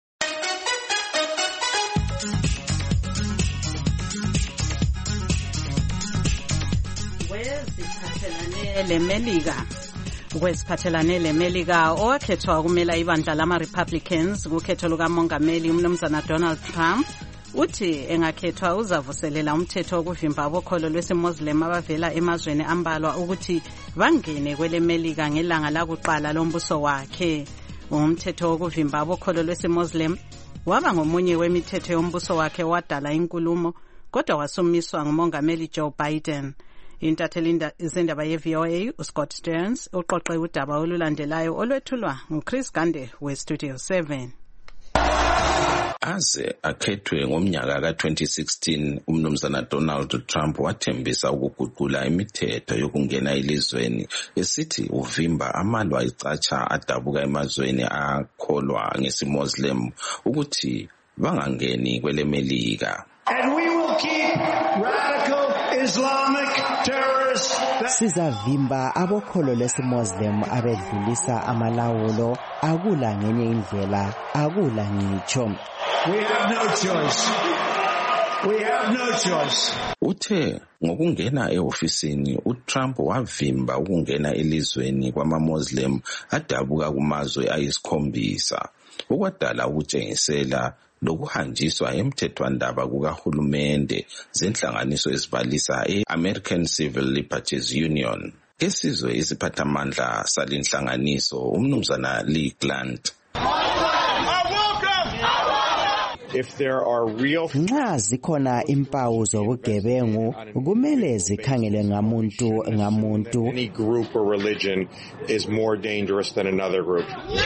lemelika kwesiphathelane lemelika owakhethwa ukumela ibandla lama-Republicans kukhetho lukamongameli umnumzana Donald Trump uthi engakhethwa uzavuselela umthetho wokuvimba abokholo lwesimuslim abavela emazweni ambalwa ukuthi bangene kwele Melika ngelanga lakuqala lombuso wakhe. Umthetho wokuvimba abokholo lwesimuslim waba ngomunye wemithetho yombuso wakhe wadala inkulumo kodwa wasumiswa ngumongameli Joe Biden. Intatheli izindaba ye-V O A uScott Stearns uqoqe udaba olulandelayo olwethulwa nguChris Gande we-Studio seven. Aze akhethwe ngomnyaka ka twenty sixteen, umnumzana Donald Trump wathembisa ukuguqula imithetho yokungena elizweni esithi uvimba amalwa icatsha adabuka emazweni akholwa ngesimuslim ukuthi bangangeni kwele Melika. And we will keep radical Islamic terrorists. Sizavimba abokholo lesimuslim abedlulisa amalawulo akula ngenye indlela akula ngitsho. We have no choice. We have no choice. Uthe ngokungena eofisini uTrump wavimba ukungena elizweni kwamamuslim adabuka kumazwe ayisikhombisa ukwadala ukutshengisela lokuhanjiswa emthethwandaba kukahulumende zenhlanganiso ezibalisa e-American Civil Liberties Union. Esizwe isiphathamandla salinhlanganiso umnumzana Lee Glant. If there are real nxa zikhona impawu zobugebengu kumele zikhangele ngamuntu ngamuntu. Any group or religion is more dangerous than another group.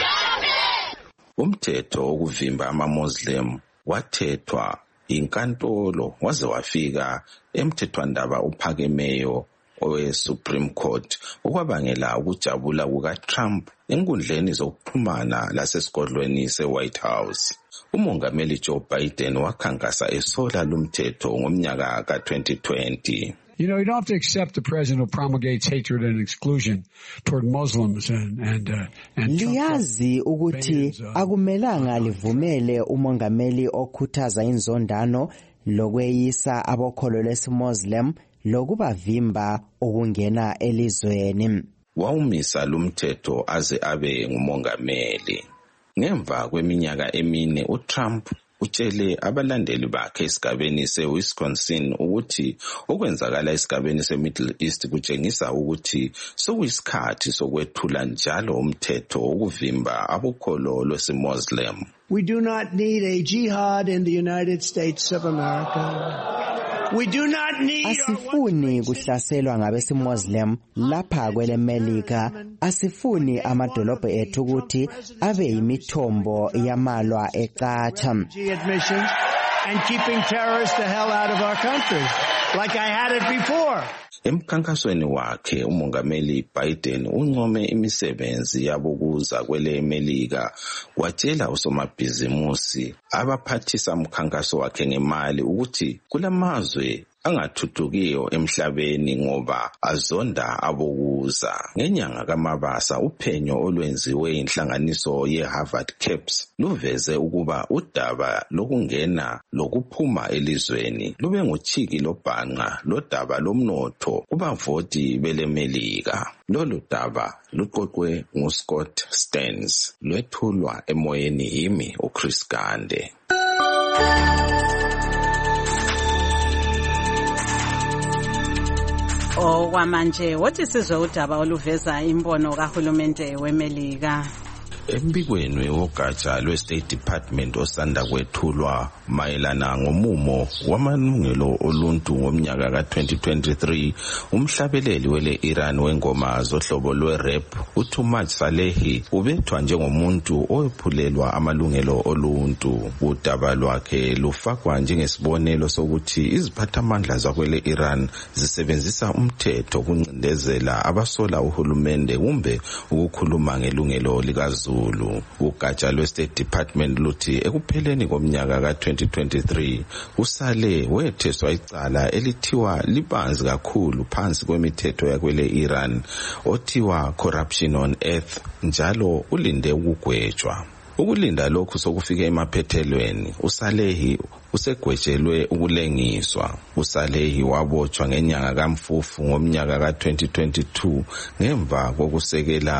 Umthetho wokuvimba amamuslim wathethwa inkantolo waze wafika emthethwandaba uphakemeyo owe-Supreme Court okwabangela ukujabula kukaTrump enkundleni zokuxhumana lasesigodlweni se-White House. Umongameli Joe Biden wakhankasa esola lumthetho ngomnyaka ka twenty twenty. You know, you don't have to accept the president who promulgates hatred and exclusion toward Muslims and and uh, and liyazi ukuthi akumelanga livumele umongameli okhuthaza inzondano lokweyisa abokholo lesimuslim lokubavimba ukungena elizweni. Wawumisa lumthetho aze abe ngumongameli. Ngemva kweminyaka emine uTrump utshele abalandeli bakhe esigabeni se-Wisconsin ukuthi okwenzakala esigabeni se-Middle East kutshengisa ukuthi sokuyisikhathi sokwethula njalo umthetho wokuvimba abokholo lwesimuslim. We do not need a jihad in the United States of America. We do not need asifuni kuhlaselwa ngabesimuslim lapha kwele Melika. Asifuni amadolobho ethu ukuthi abe yimithombo yamalwa ecatsha. And keeping terrorists the hell out of our country like I had it before. Emkhankasweni wakhe umongameli Biden uncome imisebenzi yabokuza kwele Melika watshela usomabhizimusi abaphathisa umkhankaso wakhe ngemali ukuthi kulamazwe angathuthukiyo emhlabeni ngoba azonda abokuza. Ngenyanga kaMabasa uphenyo olwenziwe inhlanganiso ye-Harvard Caps luveze ukuba udaba lokungena lokuphuma elizweni lube nguchiki lobhanqa lodaba lomnotho kubavoti bele Melika. Lolu daba luqoqwe nguScott Stearns lwethulwa emoyeni yimi uChris Gande. Okwamanje wothi sizwe udaba oluveza imbono kahulumende weMelika. Embikweni wogatsha lwe-State Department osanda kwethulwa mayelana ngomumo wamalungelo oluntu ngomnyaka ka twenty twenty-three, umhlabeleli wele Iran wengoma zohlobo lwe-rap uTumaj Salehi ubethwa njengomuntu owephulelwa amalungelo oluntu. Udaba lwakhe lufakwa njengesibonelo sokuthi iziphathamandla zakwele Iran zisebenzisa umthetho ukuncindezela abasola uhulumende kumbe ukukhuluma ngelungelo likaZulu. Ugatsha lwe-State Department luthi ekupheleni komnyaka ka twenty twenty-three usale wetheswa icala elithiwa libanzi kakhulu phansi kwemithetho yakwele Iran othiwa corruption on earth, njalo ulinde ukugwetshwa. Ukulinda lokhu sokufika emaphethelweni, uSalehi usegwetshelwe ukulengiswa. uSalehi wabotshwa ngenyanga kaMfufu ngomnyaka ka twenty twenty-two ngemva kokusekela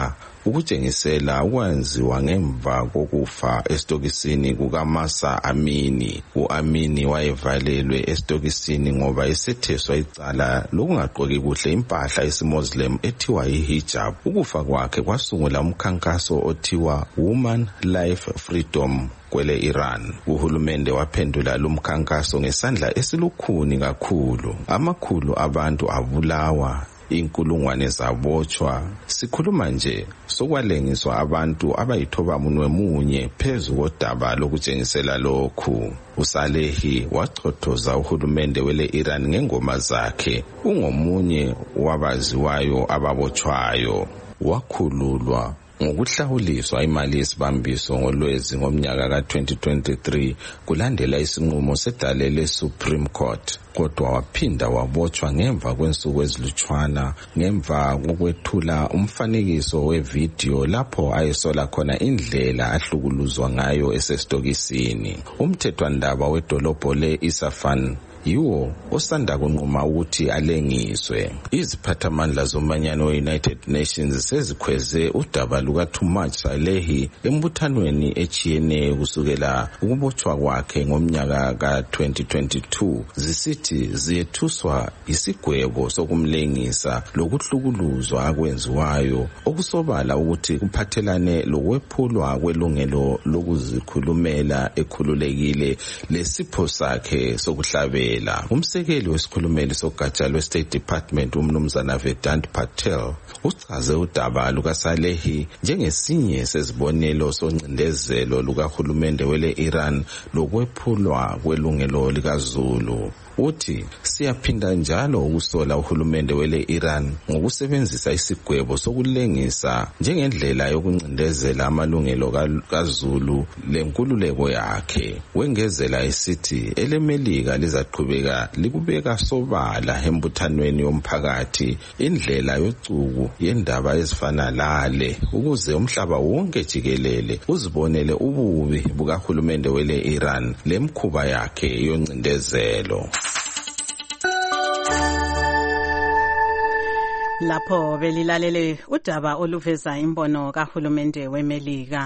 ukutshengisela ukwenziwa ngemva kokufa esitokisini kukaMahsa Amini. U-Amini wayevalelwe esitokisini ngoba esetheswa icala lokungagqoki kuhle impahla yesimuslim ethiwa i-hijab. Ukufa kwakhe kwasungula umkhankaso othiwa Woman Life Freedom kwele Iran. Uhulumende waphendula lumkhankaso ngesandla esilukhuni kakhulu. Amakhulu abantu abulawa, inkulungwane zabotshwa. Sikhuluma nje sokwalengiswa abantu abayithoba munwe munye phezu kodaba lokutshengisela lokhu. uSalehi wachothoza uhulumende wele Iran ngengoma zakhe. Ungomunye wabaziwayo ababotshwayo. Wakhululwa ngokuhlawuliswa imali yesibambiso ngolwezi ngomnyaka ka twenty twenty-three kulandela isinqumo sedale le Supreme Court. Kodwa waphinda wabotshwa ngemva kwensuku ezilutshwana ngemva kokwethula umfanekiso wevideo lapho ayesola khona indlela ahlukuluzwa ngayo esesitokisini. Umthethwandaba wedolobho le Isfahan yiwo osanda kunquma ukuthi alengiswe. Iziphathamandla zomanyano we-United Nations sezikhweze udaba luka-Too-Much Salehi embuthanweni echiyeneyo kusukela ukubotshwa kwakhe ngomnyaka ka twenty twenty-two. Zisithi ziyethuswa isigwebo sokumlengisa lokuhlukuluzwa akwenziwayo okusobala ukuthi kuphathelane lokwephulwa kwelungelo lokuzikhulumela ekhululekile lesipho sakhe sokuhlabela. Umsekeli wesikhulumeli sogatsha lwe-State Department umnumzana Vedant Patel uchaze udaba lukaSalehi njengesinye sezibonelo soncindezelo lukahulumende wele Iran lokwephulwa kwelungelo likaZulu. Uthi siyaphinda njalo ukusola uhulumende wele Iran ngokusebenzisa isigwebo sokulengisa njengendlela yokuncindezela amalungelo kaZulu lenkululeko yakhe. Wengezela isithi elemelika lizaqhubeka likubeka sobala embuthanweni yomphakathi indlela yocuku yendaba ezifana lale ukuze umhlaba wonke jikelele uzibonele ububi bukahulumende wele Iran lemkhuba yakhe yoncindezelo. Lapho belilalele udaba oluveza imbono kahulumende weMelika.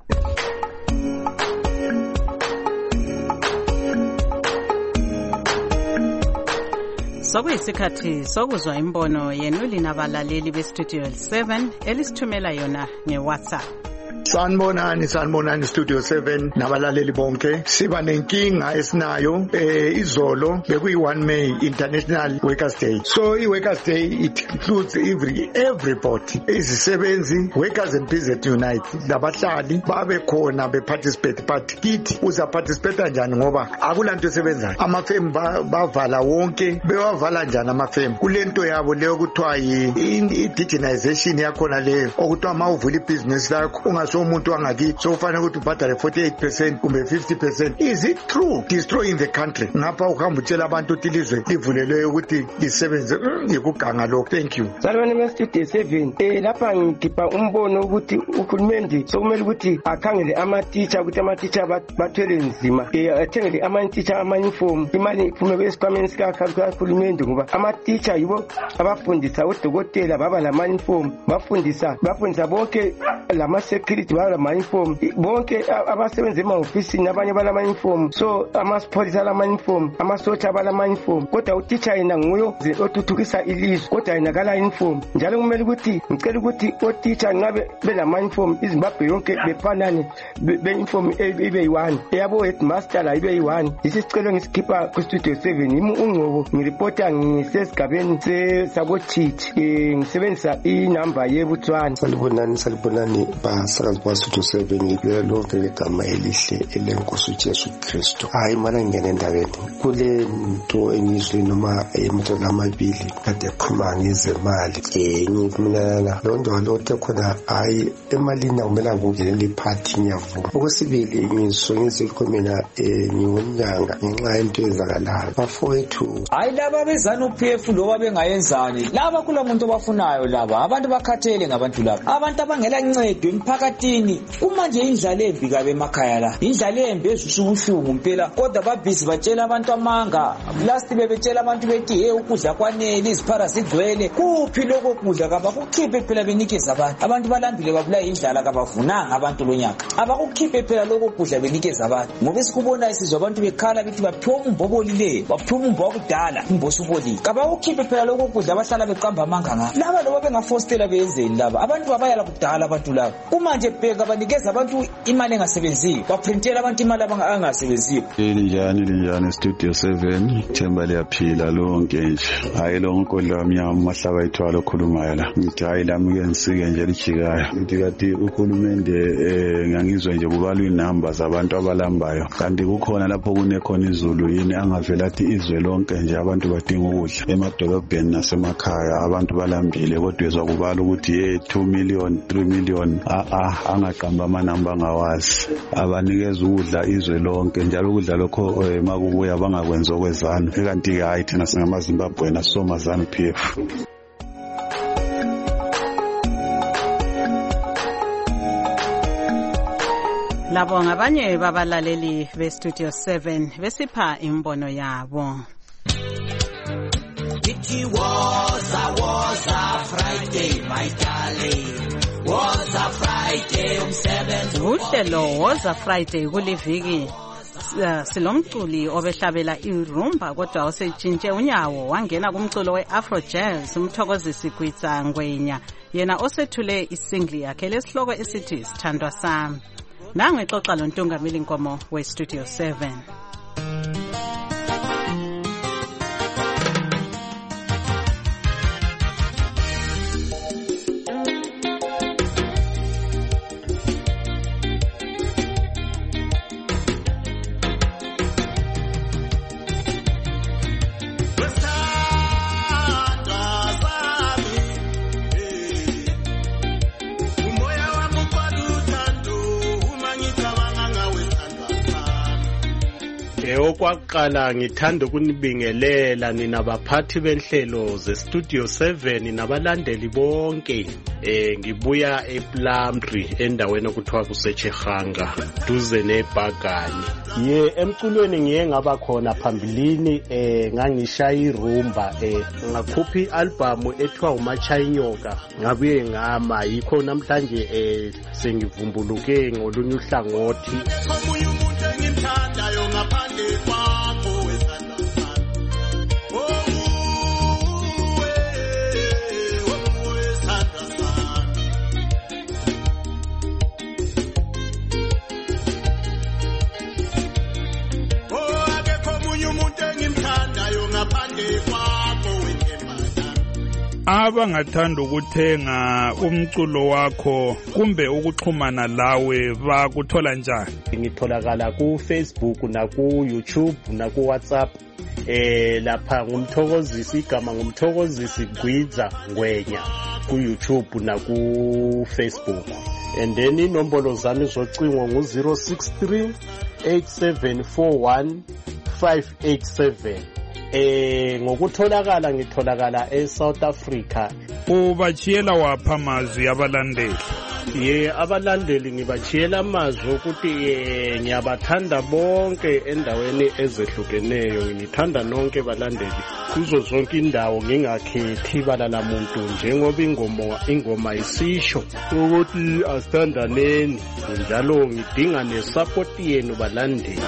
Sokuyisikhathi sokuzwa imbono yenu lina balaleli beStudio seven elisithumela yona ngeWhatsApp. Sanibonani sanibonani Studio seven nabalaleli bonke. Siba nenkinga esinayo eh izolo bekuyi one May International Workers Day. So I Workers Day it includes every everybody. Izisebenzi Workers and Peasants Unite labahlali babe khona be participate but kithi uza participate kanjani ngoba akulanto esebenzayo. Amafemu bavala wonke bewavala njani amafemu. Kulento yabo leyo kuthiwa yi digitization yakhona leyo okuthiwa mawuvula ibusiness lakho ungaso umuntu angaki so ufanele ukuthi ubhadale forty-eight percent kumbe fifty percent. Is it true destroying the country? Ngapha uhamba utshela abantu ukuthi ilizwe livulelwe ukuthi lisebenze ngikuganga lokho. Thank you. Salwane Studio seven eh lapha ngikhipha umbono ukuthi uhulumende sokumele ukuthi akhangele ama teacher ukuthi ama teacher bathwele nzima eh athengele ama teacher ama uniform imali iphume kwesikhwameni sikahulumende ngoba ama teacher yibo abafundisa odokotela baba lama uniform bafundisa bafundisa bonke lama security bala ma uniform bonke abasebenza ema-ofisini abanye bala ma uniform so ama-police ala ma uniform amasotsha bala ma uniform kodwa utitsha yena nguyo othuthukisa ilizwe kodwa yena kala uniform njalo kumele ukuthi ngicela ukuthi otitsha ngabe bela ma uniform iZimbabwe yonke befanane be uniform ibe yi-one eyabo headmaster la ibe yi-one. Isicelo ngisikhipha ku-Studio seven yimi uNgcobo ngiripota ngisesigabeni sabochichi ngisebenzisa inamba yeBotswana. Salibonani salibonani basakazi kwa-Studio seven ngibeka lonke legama elihle elenkosi uJesu Kristu. Hayi mana ngene endabeni kule nto engizwe noma emathola amabili kade eqhuma ngezemali eh ngikuminana lo nto lothe khona hayi emalini akumela kungenele iphathi ngiyavuma. Okwesibili ngizisongeze ikhomena eh ngiwonyanga ngenxa yento ezakalayo bafowethu hayi laba bezana uP F loba bengayenzani laba kula muntu obafunayo laba abantu bakhathele ngabantu laba abantu abangela ncedo emphakathini emphakathini. Uma nje indlala embi kabe emakhaya la, indlala embi ezwisa ubuhlungu mpela, kodwa babhizi batshela abantu amanga. Last bebetshela abantu bethi hey ukudla kwanele, iziphara zigcwele. Kuphi lokho kudla kabakukhiphe phela benikeza abantu. Abantu balambile babula indlala kabavunanga abantu lonyaka. Abakukhiphe phela lokho kudla benikeza abantu. Ngoba esikubona isizwe abantu bekhala bethi baphiwa umboboli le, baphiwa umbo wakudala, imbosi uboli. Kabakukhiphe phela lokho kudla abahlala beqamba amanga ngakho. Laba loba bengafostela beyenzeni laba. Abantu babayala kudala abantu laba. Uma nje bheka banikeza abantu imali engasebenziyo, baprintela abantu imali abangasebenziyo. Linjani linjani Studio seven, Themba liyaphila lonke nje. Hayi lonke lamnyama mahlaba ithwala okhulumayo la. Ngithi hayi lami ke nisike nje lijikayo. Ngithi kathi uhulumende eh ngangizwe nje kubalwa inamba zabantu abalambayo. Kanti kukhona lapho kunekhona izulu yini angavela athi izwe lonke nje abantu badinga ukudla. Emadolobheni nasemakhaya abantu balambile kodwa ezwa kubala ukuthi hey two million three million ah ah angaqamba amanamba ngawazi. Abanikeza ukudla izwe lonke njalo ukudla lokho makubuya bangakwenza okwezana. Kanti ke hayi thina singamaZimbabwe nasoma ZANU P F. Labo ngabanye babalaleli be Studio seven besipha imbono yabo. It was a was a Friday, my darling. Was a Friday umsebenzi. Uhlelo was a Friday kuliviki. Silomculi obehlabela irumba kodwa osetshintshe unyawo wangena kumculo weAfro Jazz umthokozisi Gwitsa Ngwenya yena osethule isingle yakhe lesihloko esithi Sithandwa Sami. Nange xoxa lo Ntungamili Nkomo we Studio seven. Okwaqala ngithanda ukunibingelela nina baphathi benhlelo ze Studio seven nabalandeli bonke. Eh ngibuya ePlumtree endaweni okuthiwa kuseChehanga duze neBhagani. Ye emculweni ngiye ngaba khona phambilini eh ngangishaya irumba eh ngakhupha ialbum ethiwa uMachayinyoka ngabuye ngama yikho namhlanje eh sengivumbuluke ngolunye uhlangothi. Omunye umuntu engimthandayo ngaphandle kwakho wesandla sami. Oh uwe wesandla sami. Oh akekho omunye umuntu engimthandayo ngaphandle kwakho wethemba. Abangathanda ukuthenga umculo wakho kumbe ukuxhumana lawe bakuthola njani? Ngitholakala ku Facebook na ku YouTube na ku WhatsApp. Eh lapha ngumthokozisi igama ngumthokozisi Gwitsa Ngwenya ku YouTube na ku Facebook. And then inombolo zami zocingo ngu zero six three eight seven four one five eight seven. Eh ngokutholakala ngitholakala eSouth Africa. Ubachiyela wapha amazwi abalandeli? Ye abalandeli ngibachiyela amazwi ukuthi eh ngiyabathanda bonke endaweni ezehlukeneyo. Ngithanda nonke balandeli kuzo zonke indawo ngingakhethi balala muntu njengoba ingoma ingoma isisho ukuthi asithandaneni njalo ngidinga nesupport yenu balandeli.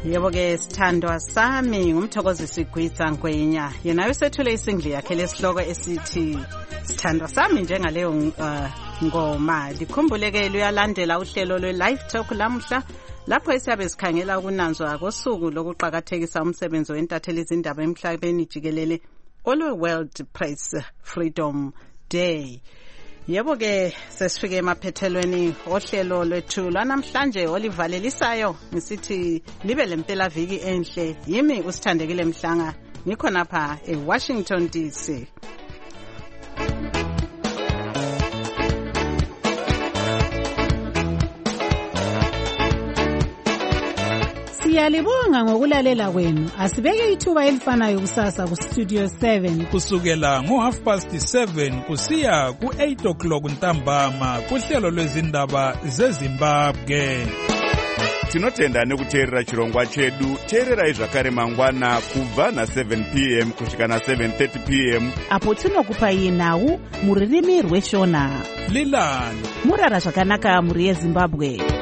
Yebo-ke sithandwa sami ngumthokozisi Gwitsa Ngwenya. Yena usethule isingli yakhe lesihloko esithi sithandwa sami njengaleyo uh, ngoma. Likhumbuleke luyalandela uhlelo lwe-Live Talk lamhla lapho esiyabe sikhangela ukunanzwa kosuku lokuqakathekisa umsebenzi wentatheli izindaba emhlabeni jikelele olwe-World Press Freedom Day. Yebo-ke sesifike emaphethelweni ohlelo lwethu lwanamhlanje olivalelisayo ngisithi libe lempela viki enhle. Yimi usithandekile Mhlanga ngikhonapha eWashington D C. Siyalibonga ngokulalela kwenu. Asibeke ithuba elifanayo kusasa ku Studio seven kusukela ngo half past seven kusiya ku eight o'clock ntambama kuhlelo lwezindaba zeZimbabwe. Tinotenda nekuteerera chirongwa chedu. Teererai zvakare mangwana kubva na seven p m kusvika na seven thirty p m apo tinokupai nhau muririmi rweshona. Lilani murara zvakanaka muri yeZimbabwe.